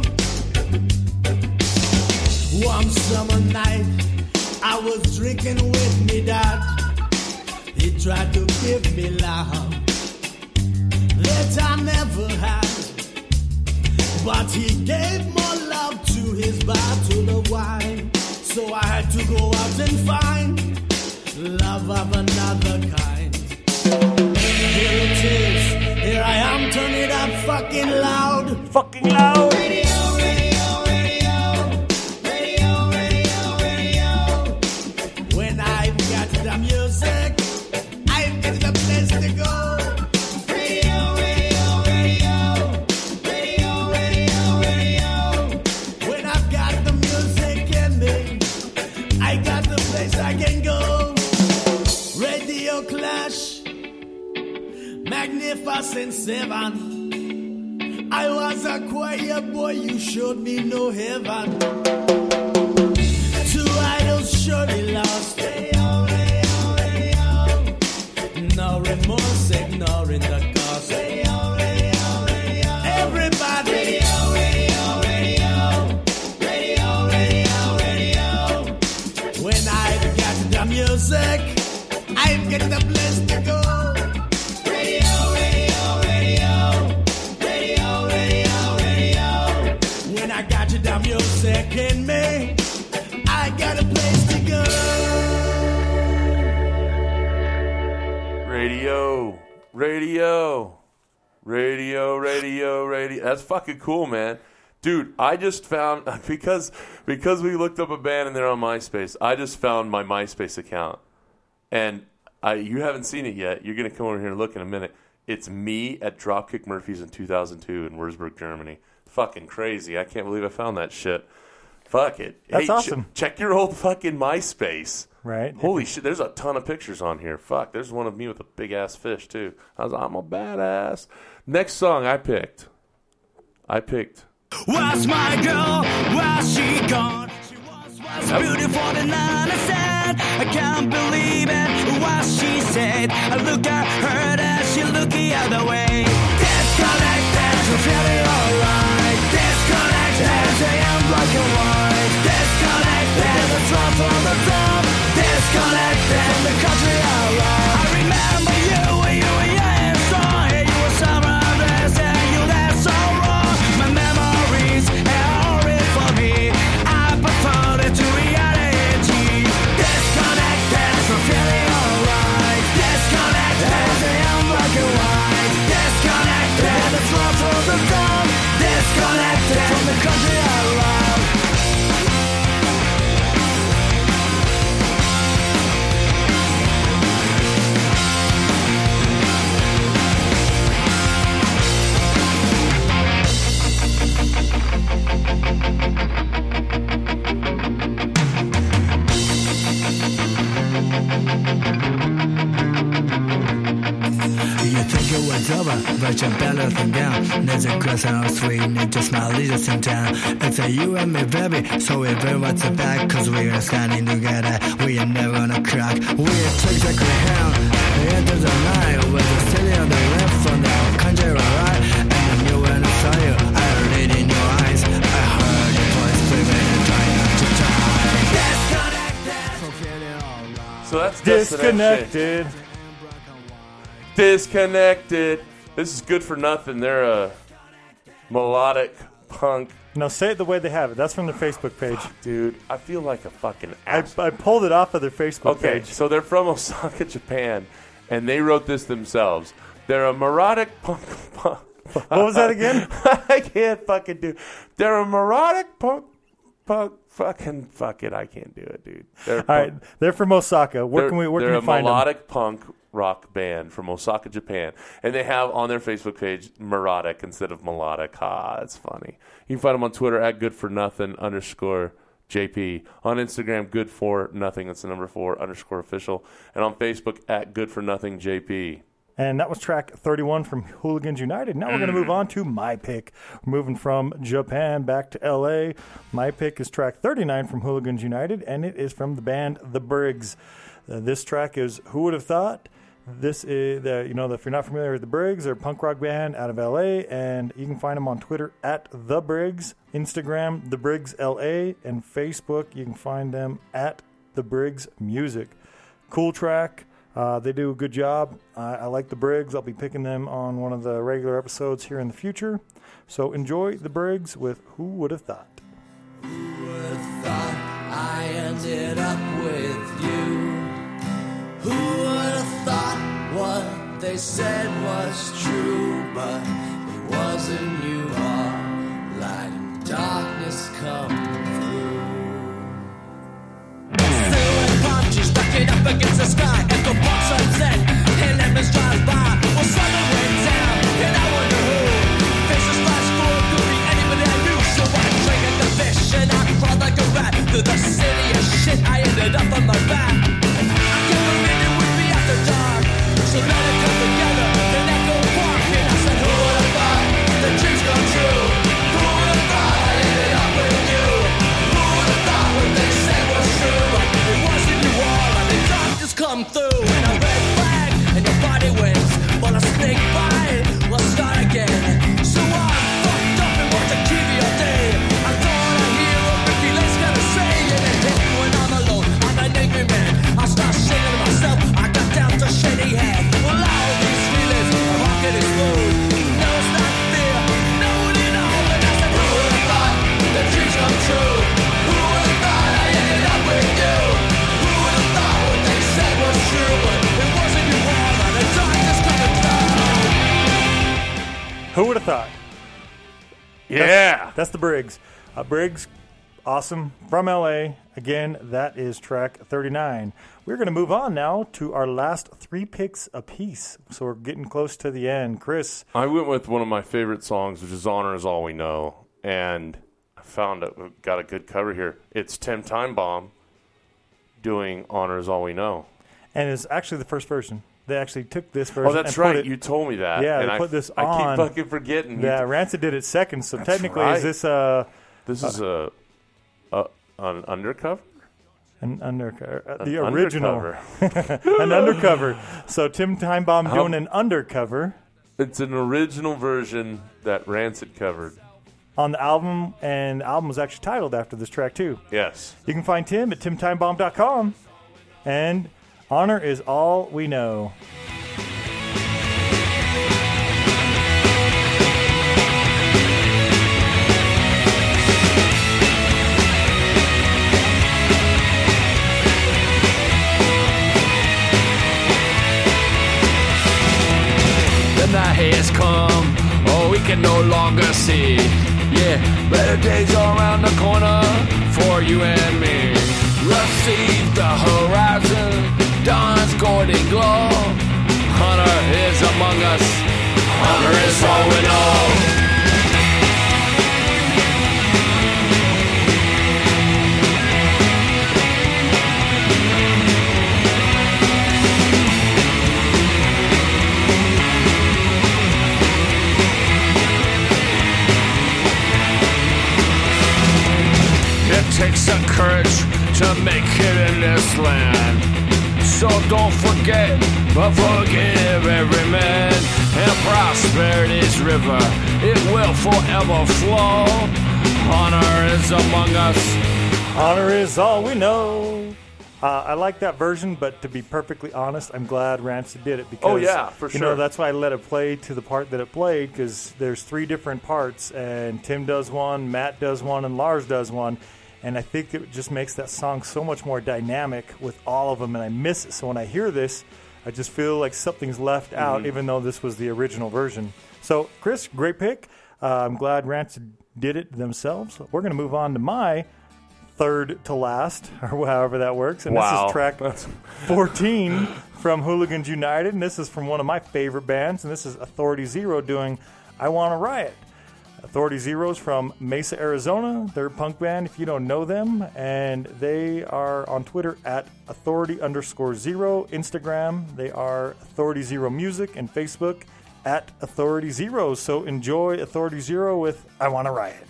One summer night, I was drinking with me dad. He tried to give me love that I never had, but he gave more love to his bottle of wine. So I had to go out and find love of another kind. Here it is, here I am, turn it up fucking loud. Fucking loud. Radio, radio, radio. Radio, radio, radio. When I've got the music, I've got the place to go. Radio, radio, radio. Radio, radio, radio. When I've got the music in me, I got the place I can go. Radio Clash, Magnificent Seven. I was a quiet boy, you showed me no heaven. Two idols surely lost. Radio, radio, radio. No remorse, ignoring the cost. Radio, radio, radio. Everybody. Radio, radio, radio. Radio, radio, radio. When I've got the music, I've got the place to go. Radio, radio, radio. Radio, radio, radio. When I got the music in me, I got a place to go. Radio, radio, radio, radio, radio. That's fucking cool, man. Dude, I just found, because because we looked up a band and they're on MySpace, I just found my MySpace account. And I, you haven't seen it yet. You're going to come over here and look in a minute. It's me at Dropkick Murphys in two thousand two in Würzburg, Germany. Fucking crazy. I can't believe I found that shit. Fuck it. That's Hey, ch- awesome. check your old fucking MySpace. Right. Holy shit, there's a ton of pictures on here. Fuck, there's one of me with a big-ass fish, too. I was, I'm a badass. Next song I picked. I picked. Where's my girl? Where's she gone? She was, was beautiful and understand. I can't believe it. What she said. I look at her as she look the other way. Disconnected, so feeling alright. Disconnected, I am black and white. Disconnected, the drop from the top. Disconnected from the country I love. I remember you when you were young and strong. You were summer dress and you left so wrong. My memories are horrid for me. I prefer it to reality. Disconnected from feeling alright. Disconnected, I am black and white. put your balancing down. There's a grass on our street, and just my leaders in town. It's a you and me, baby, so we very much back, cause we are standing together. We are never gonna crack. We take the crown, the end of the night, with the city on the left from the country right. And I knew when I saw you, I read in your eyes. I heard your voice screaming and trying not to die. So that's Disconnected. Disconnected. This is Good for Nothing. They're a melodic punk. Now say it the way they have it. That's from their Facebook page. Dude, I feel like a fucking I, ass. I pulled it off of their Facebook Okay, page. so they're from Osaka, Japan, and they wrote this themselves. They're a melodic punk. punk What was that again? I can't fucking do. They're a melodic punk. Punk. Fucking fuck it. I can't do it, dude. They're All right, they're from Osaka. Where they're, can we where they're can we find a them? melodic punk rock band from Osaka, Japan, and they have on their Facebook page melodic instead of melodic. Ah, it's funny. You can find them on Twitter at good for nothing underscore J P, on Instagram good for nothing. That's the number four underscore official, and on Facebook at good for nothing J P. And that was track thirty-one from Hooligans United. Now we're going to move on to my pick. We're moving from Japan back to L A. My pick is track thirty-nine from Hooligans United, and it is from the band The Briggs. Uh, this track is Who Would Have Thought? This is, the, you know, if you're not familiar with The Briggs, they're a punk rock band out of L A, and you can find them on Twitter at The Briggs, Instagram, The Briggs L A, and Facebook, you can find them at The Briggs Music. Cool track. Uh, they do a good job. I, I like the Briggs. I'll be picking them on one of the regular episodes here in the future. So enjoy the Briggs with Who Would Have Thought? Who would have thought I ended up with you? Who would have thought what they said was true? But it wasn't you. All light and darkness come through. Silhouette punches backing up against the sky. Echo box sunset, and lemons drive by. Well, summer went down, and I wonder who. Faces flash forward, could be anybody I knew. So I traded the fish, and I crawled like a rat through the city of shit. I ended up on my back. I kept believing it would be after dark, so let it come together in Echo Park. And I said, who would have thought the dreams come true? Who would have thought I ended up with you? Who would have thought what they said was true? But it wasn't you all, and the darkness come through. And a red flag, and your body wins. While a snake bite, we'll start again. So I'm fucked up and watch a T V all day. I don't wanna hear what Ricky Lake's gotta say. And it hit me when I'm alone, I'm an angry man. I start singing to myself, I got down to shady head. Well, all these feelings are rocking and smooth. No, it's not fear, no, you know. And I said, who would have thought the dreams come true? Who would have thought I ended up with you? Who would have thought what they said was true? But it wasn't you all, and the darkness coming through. Who would have thought? Yeah. That's the Briggs. Uh, Briggs, awesome. From L A. Again, that is track thirty-nine. We're going to move on now to our last three picks apiece. So we're getting close to the end. Chris. I went with one of my favorite songs, which is Honor Is All We Know, and I found it. We've got a good cover here. It's Tim Time Bomb doing Honor Is All We Know. And it's actually the first version. They actually took this version. Oh, that's and put right. It, You told me that. Yeah, and they I, put this I on. keep fucking forgetting. Yeah, Rancid did it second. So That's technically, right. is this uh, This is a, a an undercover? an undercover? Uh, the An original. undercover. An undercover. So Tim Time Bomb How- doing an undercover It's an original version that Rancid covered. on the album, and the album was actually titled after this track, too. Yes. You can find Tim at tim time bomb dot com. And Honor Is All We Know. The night has come, oh, we can no longer see. Yeah, better days are around the corner for you and me. Receive the horizon, dawn's golden glow. Honor is among us, honor is all we know. courage to make it in this land. So don't forget, but forgive every man. And prosperity's river, it will forever flow. Honor is among us. Honor is all we know. Uh, I like that version, but to be perfectly honest, I'm glad Rancid did it because Oh, yeah, for you sure. know that's why I let it play to the part that it played because there's three different parts, and Tim does one, Matt does one, and Lars does one, and I think it just makes that song so much more dynamic with all of them, and I miss it. So when I hear this, I just feel like something's left out, even though this was the original version. So, Chris, great pick. Uh, I'm glad Rancid did it themselves. We're going to move on to my third to last, or however that works. And Wow. this is track fourteen from Hooligans United, and this is from one of my favorite bands, and this is Authority Zero doing I Wanna Riot. Authority Zero is from Mesa, Arizona. They're a punk band if you don't know them, and they are on Twitter at Authority underscore Zero. Instagram, they are Authority Zero Music, and Facebook at Authority Zero. So enjoy Authority Zero with I Wanna Riot.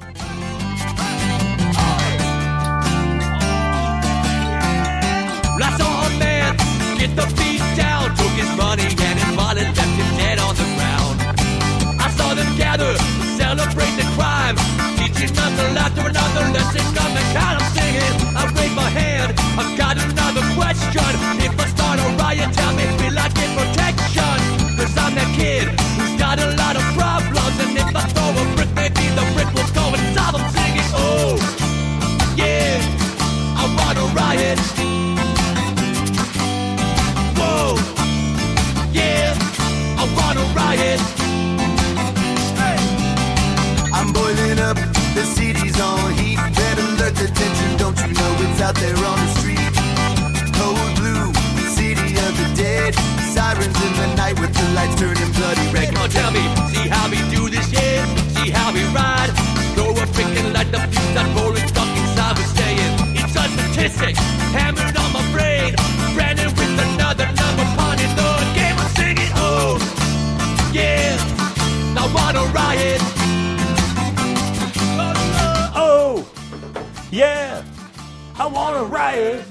I saw a man get the beat down, took his money and his wallet, left him dead on the ground. I saw them gather to celebrate the crime, teaching another after another lesson on the count. I'm singing, I raise my hand, I've got another question. If I start a riot, tell me, will I get protection? Cause I'm that kid who's got a lot of problems, and if I throw a brick, maybe the brick will go and solve them. Singing, oh, yeah, I wanna riot. Whoa, yeah, I wanna riot. Hey. I'm boiling up, the city's on heat. Red alert, the tension, don't you know it's out there on the street? Cold blue, city of the dead. Sirens in the night with the lights turning bloody red. Come on, tell me, see how we do this, yeah? See how we ride? Throw a brick and light the fuse that roaring stuck inside. We're saying it's a statistic, hammered on my brain. Brandon with another number, pawning the game. I'm singing, oh, yeah, I wanna riot. Oh, yeah, I wanna riot.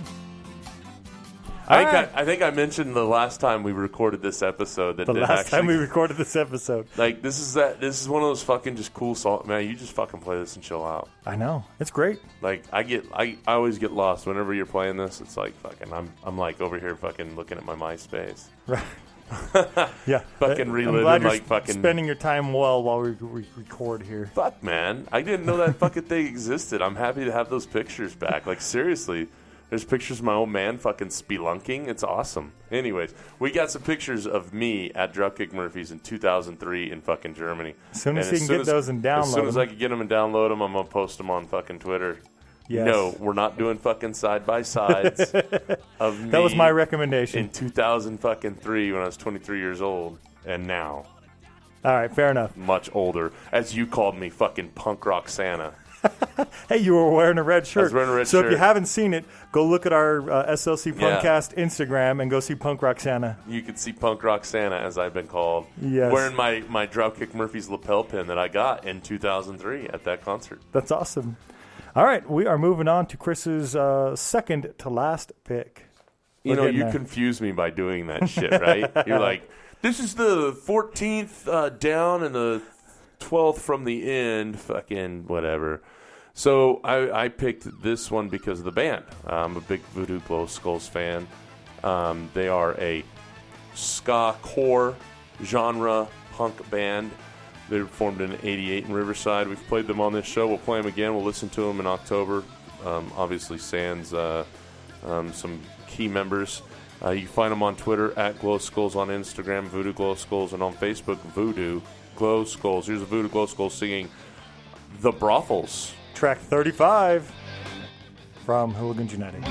I think, All right. I, I think I mentioned the last time we recorded this episode that The that last actually, time we recorded this episode. like this is that this is one of those fucking just cool songs, man. You just fucking play this and chill out. I know. It's great. Like I get, I, I always get lost whenever you're playing this. It's like fucking, I'm I'm like over here fucking looking at my MySpace, Right. Yeah. fucking I'm reliving glad you're like fucking. spending your time well while we, we record here. Fuck, man, I didn't know that fucking thing existed. I'm happy to have those pictures back. Like seriously. There's pictures of my old man fucking spelunking. It's awesome. Anyways, we got some pictures of me at Dropkick Murphys in two thousand three in fucking Germany. As soon as And you can get those and download As soon as them. I can get them and download them, I'm going to post them on fucking Twitter. Yes. No, we're not doing fucking side-by-sides of me That was my recommendation. in two thousand fucking three when I was twenty-three years old. And now, All right, fair enough. much older. As you called me, fucking punk rock Santa. Hey, you were wearing a red shirt. I was wearing a red so if you shirt. haven't seen it, go look at our uh, S L C Yeah. Punkcast Instagram and go see Punk Rock Santa. You could see Punk Rock Santa, as I've been called, Yes. wearing my, my Dropkick Murphys lapel pin that I got in two thousand three at that concert. That's awesome. All right, we are moving on to Chris's uh, second to last pick. You We're know, getting you there. confuse me by doing that shit, right? You're like, this is the fourteenth uh, down and the twelfth from the end, fucking whatever. So I, I picked this one because of the band. I'm a big Voodoo Glow Skulls fan. Um, they are a ska core genre punk band. They were formed in eighty-eight in Riverside. We've played them on this show. We'll play them again. We'll listen to them in October. Um, obviously, sans uh, um, some key members. Uh, you can find them on Twitter at Glow Skulls, on Instagram Voodoo Glow Skulls, and on Facebook Voodoo Glow Skulls. Here's a Voodoo Glow Skulls singing The Brothels. Track thirty-five from Hooligans United.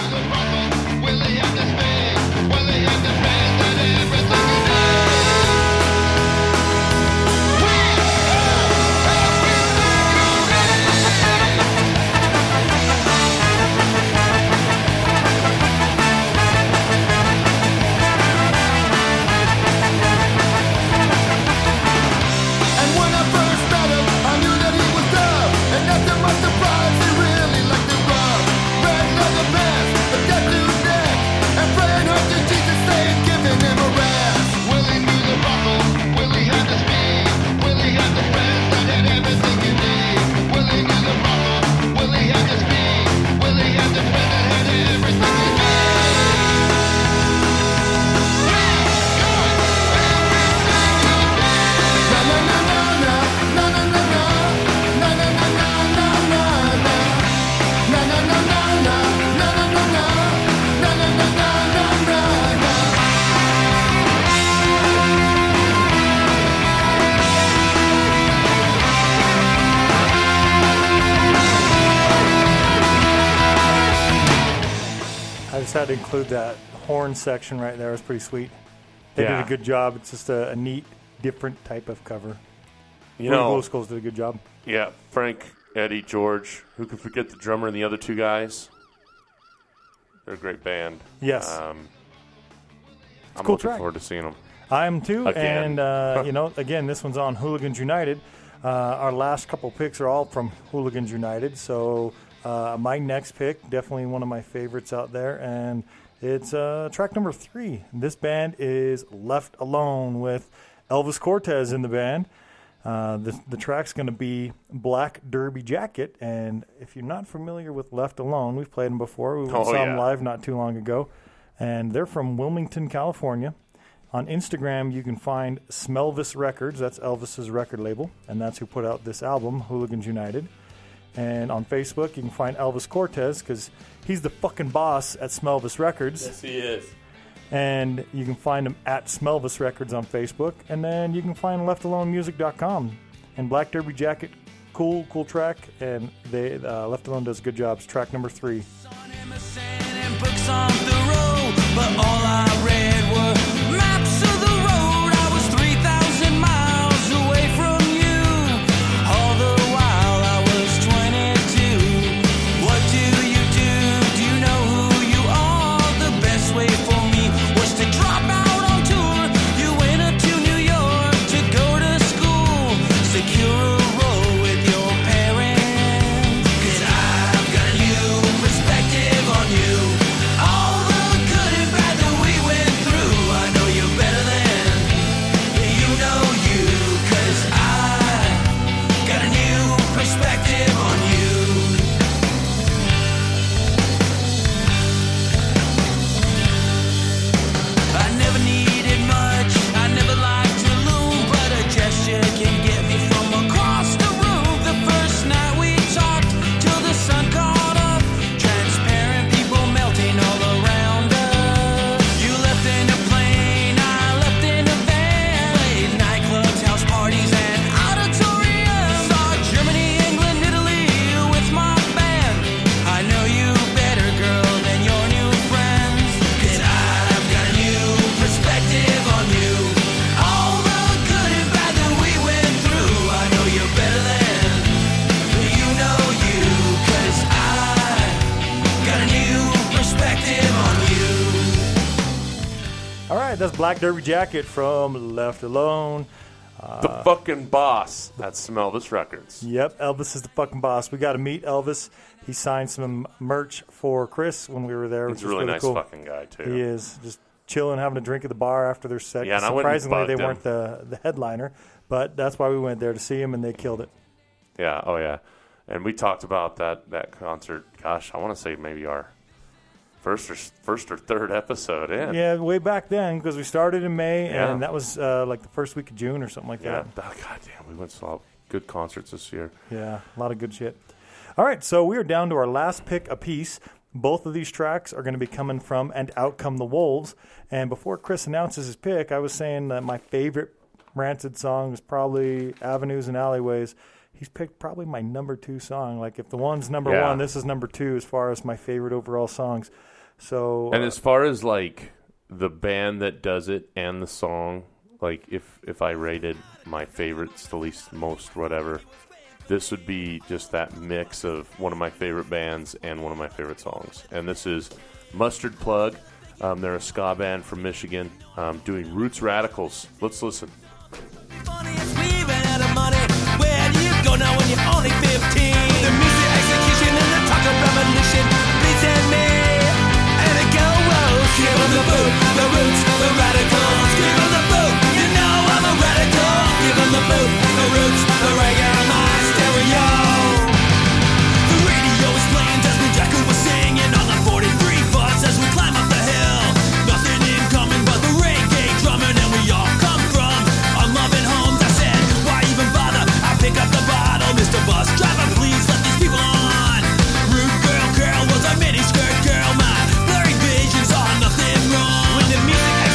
And when I first met him, I knew that he was tough. And nothing must surprise, he really liked it rough. glad to include that horn section right there. It was pretty sweet. They Yeah. did a good job. It's just a, a neat, different type of cover. You Rudy know, Glow Skulls did a good job. yeah, Frank, Eddie, George. Who could forget the drummer and the other two guys? They're a great band. Yes. Um, I'm cool looking track. forward to seeing them. I am too. Again. And, uh, you know, again, this one's on Hooligans United. Uh, our last couple picks are all from Hooligans United. So uh, my next pick, definitely one of my favorites out there. And it's uh, track number three. This band is Left Alone with Elvis Cortez in the band. Uh, the, the track's going to be Black Derby Jacket. And if you're not familiar with Left Alone, we've played them before. We Oh, saw them yeah. live not too long ago. And they're from Wilmington, California. On Instagram, you can find Smelvis Records. That's Elvis's record label. And that's who put out this album, Hooligans United. And on Facebook, you can find Elvis Cortez because he's the fucking boss at Smelvis Records. Yes, he is. And you can find him at Smelvis Records on Facebook. And then you can find left alone music dot com. And Black Derby Jacket, cool, cool track. And they uh, Left Alone does good jobs. Track number three. On Emerson and books on the road, but all I read were maps of the road. I was three thousand miles away from you. All the while I was twenty-two. What do you do? Do you know who you are? The best way for me was to drop out on tour. You went up to New York to go to school. Secure a role with your parents. 'Cause I've got a new perspective on you. All the good and bad that we went through. I know you better than you know you. 'Cause I got a new perspective on you. I never needed much, I never liked to loom, but a gesture can get me from across the room. The first night we talked till the sun caught up, transparent people melting all around us. You left in a plane, I left in a van, late nightclubs, house parties, and auditoriums. Saw Germany, England, Italy with my band. I know you better, girl, than your new friends. 'Cause I've got a new perspective on you. All the good and bad that we went through. I know you better than you know you. 'Cause I got a new perspective on you. All right, that's Black Derby Jacket from Left Alone. The fucking boss at Smelvis Records. Yep, Elvis is the fucking boss. We got to meet Elvis. He signed some merch for Chris when we were there. He's which a was really, really nice cool. fucking guy, too. He is just chilling, having a drink at the bar after their set. Yeah, and I went and Surprisingly, they bugged weren't the, the headliner, but that's why we went there to see him, and they killed it. Yeah, oh yeah. And we talked about that, that concert, gosh, I want to say maybe our first or first or third episode in. Yeah, way back then, because we started in May, Yeah. and that was uh, like the first week of June or something like Yeah. that. Oh, God damn, we went to a lot of good concerts this year. Yeah, a lot of good shit. All right, so we are down to our last pick apiece. Both of these tracks are going to be coming from And Out Come the Wolves. And before Chris announces his pick, I was saying that my favorite Rancid song is probably Avenues and Alleyways. He's picked probably my number two song. Like, if the one's number Yeah. one, this is number two as far as my favorite overall songs. So, And uh, as far as like the band that does it and the song, like if if I rated my favorites, the least, most, whatever, this would be just that mix of one of my favorite bands and one of my favorite songs. And this is Mustard Plug. Um, they're a ska band from Michigan, um, doing Roots Radicals. Let's listen. Funny is leaving out of money. Where do you go now when you're only fifteen? The music execution and the talk of premonition. Please send me and a go road. Give them the boot, the roots, the radicals. Give them the boot, you know I'm a radical. Give them the boot, the roots, the reggae on my stereo. The radio is playing Desmond Decker was singing on the forty-three bus as we climb up the hill. Nothing incoming but the reggae drumming, and we all come from unloving homes. I said, why even bother? I pick up the bottle, Mister Bus Driver, please let these people on. Rude girl, girl was a mini skirt girl. My blurry vision saw nothing wrong. When the music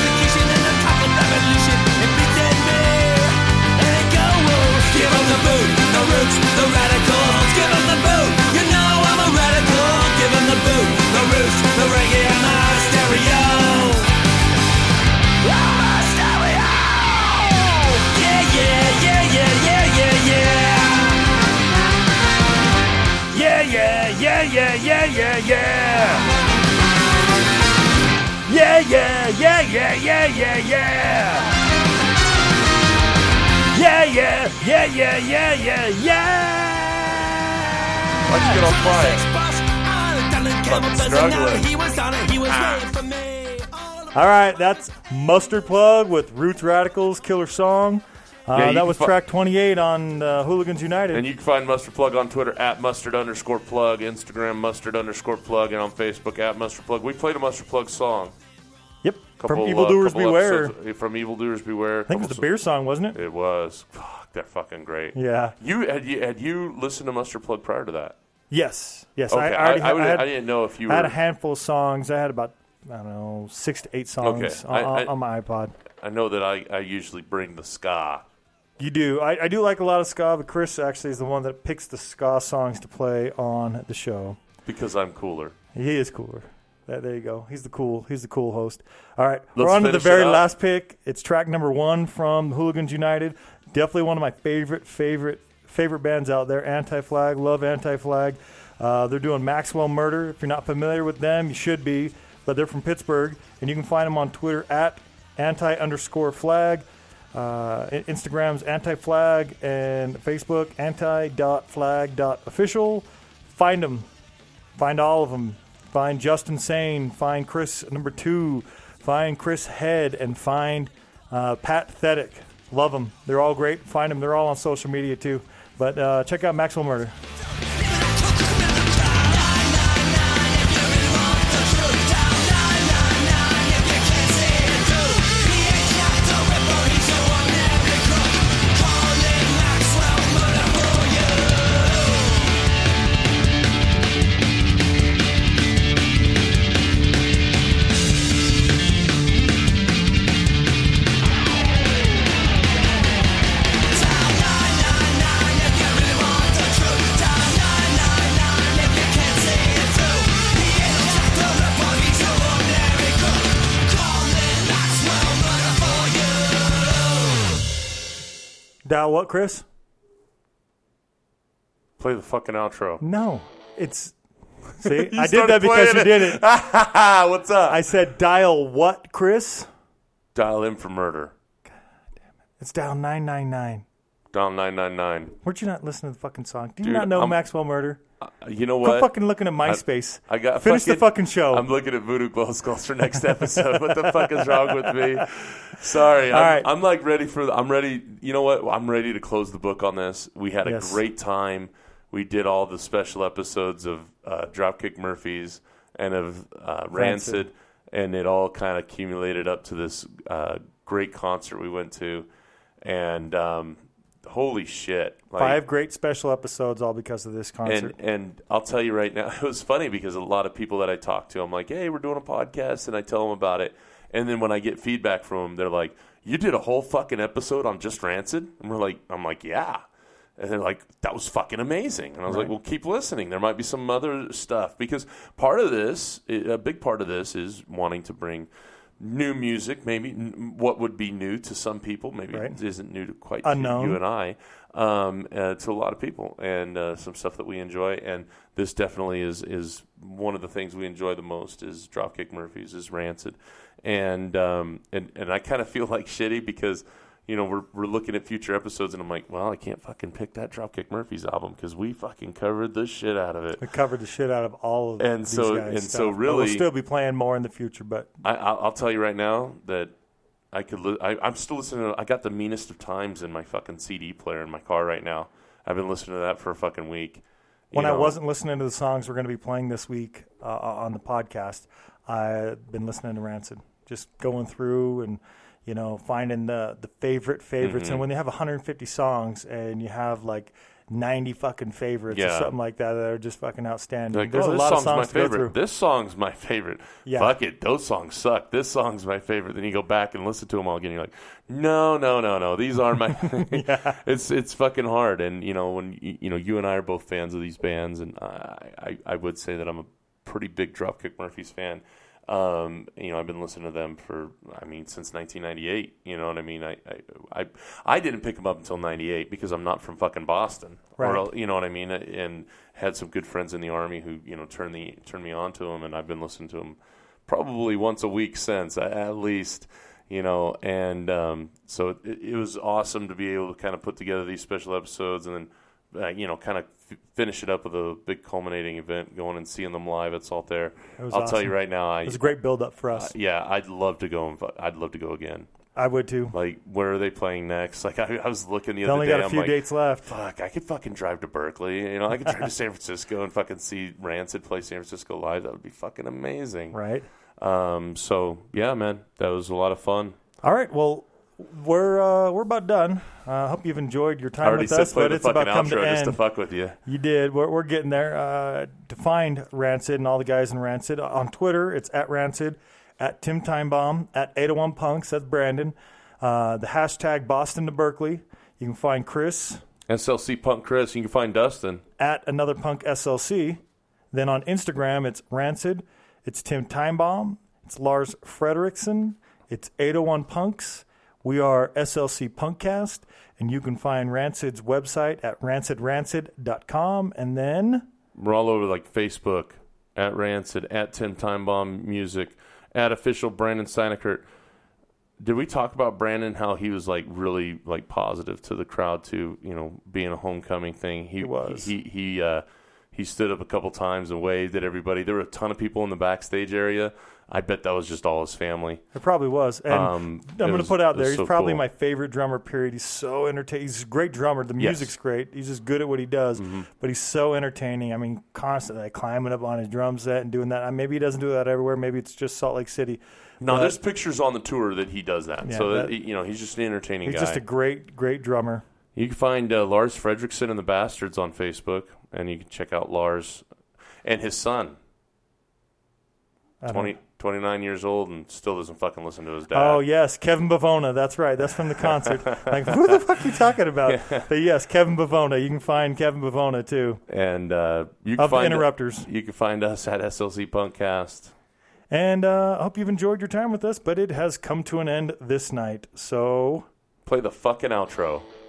yeah. Yeah, yeah, yeah, yeah, yeah, yeah, yeah. Yeah, yeah, yeah, yeah, yeah, yeah, yeah. Why'd you get all quiet? Fucking struggling. All right, that's Mustard Plug with Roots Radicals, Killer Song. Uh, Yeah, you that can was fi- track twenty-eight on uh, Hooligans United. And you can find Mustard Plug on Twitter at mustard underscore plug, Instagram mustard underscore plug, and on Facebook at mustard plug. We played a Mustard Plug song. Yep, Couple, from Evildoers uh, couple Beware. episodes- From Evildoers Beware. I think it was the beer song, wasn't it? It was. Fuck, they're fucking great. Yeah. You had you had you listened to Mustard Plug prior to that? Yes, yes. Okay, I, I, I, already I, had, would- I, had, I didn't know if you I had were. a handful of songs. I had about, I don't know, six to eight songs Okay, on, I- I- on my iPod. I know that I, I usually bring the ska. You do. I, I do like a lot of ska, but Chris actually is the one that picks the ska songs to play on the show. Because I'm cooler. He is cooler. There, there you go. He's the cool. He's the cool host. All right, Let's we're on to the finish very it up. last pick. It's track number one from Hooligans United. Definitely one of my favorite, favorite, favorite bands out there. Anti-Flag. Love Anti-Flag. Uh, they're doing Maxwell Murder. If you're not familiar with them, you should be. But they're from Pittsburgh, and you can find them on Twitter at anti underscore flag. Uh, Instagram's anti-flag, and Facebook anti.flag.official. Find them. Find all of them. Find Justin Sane. Find Chris number two. Find Chris Head, and find uh, Pat Thetic. Love them. They're all great. Find them. They're all on social media too. But uh, check out Maxwell Murder. Now what, Chris? Play the fucking outro. No, it's. See, I did started that because playing you it. did it. What's up? I said dial what, Chris? Dial in for murder. It's dial nine nine nine. Dial nine nine nine. Where'd you not listen to the fucking song? Do you Dude, not know I'm- Maxwell Murder? You know Quit what? fucking looking at MySpace. I got Finish the fucking show. I'm looking at Voodoo Glow Skulls for next episode. What the fuck is wrong with me? Sorry. All I'm, right. I'm like ready for. The, I'm ready. You know what? I'm ready to close the book on this. We had a Yes. great time. We did all the special episodes of uh, Dropkick Murphys and of uh, Rancid, Rancid. and it all kind of accumulated up to this uh, great concert we went to, and um, holy shit! Like, Five great special episodes, all because of this concert. and and I'll tell you right now, it was funny because a lot of people that I talk to, I'm like, hey, we're doing a podcast, and I tell them about it. And then when I get feedback from them, they're like, you did a whole fucking episode on just Rancid? And we're like, I'm like, yeah. And they're like, that was fucking amazing. And I was like, well, keep listening. There might be some other stuff. Because part of this, a big part of this is wanting to bring new music, maybe n- what would be new to some people, maybe Right. isn't new to quite Unknown. to you and I, um, uh, to a lot of people, and uh, some stuff that we enjoy. And this definitely is is one of the things we enjoy the most is Dropkick Murphys, is Rancid. And um, and and I kind of feel like shitty because, you know, we're we're looking at future episodes, and I'm like, well, I can't fucking pick that Dropkick Murphys album because we fucking covered the shit out of it. We covered the shit out of all of And these so- guys' and stuff. so But really- we'll still be playing more in the future. But I, I'll, I'll tell you right now that I could. Li- I, I'm still listening to. I got the Meanest of Times in my fucking C D player in my car right now. I've been listening to that for a fucking week. You when I know? wasn't listening to the songs we're going to be playing this week uh, on the podcast, I've been listening to Rancid, just going through and, you know, finding the, the favorite favorites. Mm-hmm. And when you have one hundred fifty songs and you have like ninety fucking favorites or Yeah. something like that that are just fucking outstanding. Like, There's oh, a this lot of song's songs my to go favorite. through. This song's my favorite. Yeah. Fuck it, those songs suck. This song's my favorite. Then you go back and listen to them all again. You're like, no, no, no, no. These are my. Yeah. It's it's fucking hard. And you know when you, you know you and I are both fans of these bands, and I I, I would say that I'm a pretty big Dropkick Murphys fan. Um, you know, I've been listening to them for, I mean, since nineteen ninety-eight. You know what I mean? I I, I, I didn't pick them up until ninety-eight because I'm not from fucking Boston. Right. Or, you know what I mean? And had some good friends in the Army who, you know, turned, the, turned me on to them, and I've been listening to them probably once a week since, at least. You know, and um, so it, it was awesome to be able to kind of put together these special episodes and then, uh, you know, kind of f- finish it up with a big culminating event, going and seeing them live at Salt Air. was I'll awesome. tell you right now, I, It was a great build-up for us. uh, yeah, I'd love to go. And, fu- I'd love to go again. I would too. Like, where are they playing next? Like, I, I was looking the They other only day. got a I'm few like, dates left. fuck, I could fucking drive to Berkeley. You know, I could drive to San Francisco and fucking see Rancid play San Francisco live. That would be fucking amazing. Right. Um. So yeah, man, that was a lot of fun. All right. Well, we're uh, we're about done. I uh, hope you've enjoyed your I time already with said us, play but the it's fucking about come to outro just to end. fuck with you. You did. We're, we're getting there. Uh, to find Rancid and all the guys in Rancid on Twitter, it's at Rancid, at Tim Timebomb, at eight oh one Punks. That's Brandon. Uh, the hashtag Boston to Berkeley. You can find Chris S L C Punk Chris. You can find Dustin. at Another Punk S L C. Then on Instagram, it's Rancid. It's Tim Timebomb. It's Lars Fredrickson. It's eight oh one Punks. We are S L C Punkcast. And you can find Rancid's website at rancid rancid dot com. And then... We're all over like Facebook, at Rancid, at Tim Timebomb Music, at official Brandon Steinekert. Did we talk about Brandon, how he was like really like positive to the crowd too, you know, being a homecoming thing? He, He was. He he uh, he stood up a couple times and waved at everybody. There were a ton of people in the backstage area. I bet that was just all his family. It probably was. And Um, I'm it going to was- put out it was there, he's so probably cool. my favorite drummer, period. He's so entertaining. He's a great drummer. The Yes. music's great. He's just good at what he does. Mm-hmm. But he's so entertaining. I mean, constantly like, climbing up on his drum set and doing that. Uh, Maybe he doesn't do that everywhere. Maybe it's just Salt Lake City. No, But there's pictures on the tour that he does that. Yeah, so, that, that- you know, he's just an entertaining He's guy. just a great, great drummer. You can find uh, Lars Fredrickson and the Bastards on Facebook, and you can check out Lars and his son, I don't twenty, twenty-nine years old, and still doesn't fucking listen to his dad. Oh, yes, Kevin Bavona. That's right. That's from the concert. Like, who the fuck are you talking about? But yes, Kevin Bavona. You can find Kevin Bavona, too, And uh, you can of the find Interrupters. You can find us at S L C Punkcast. And uh, I hope you've enjoyed your time with us, but it has come to an end this night. So... Play the fucking outro.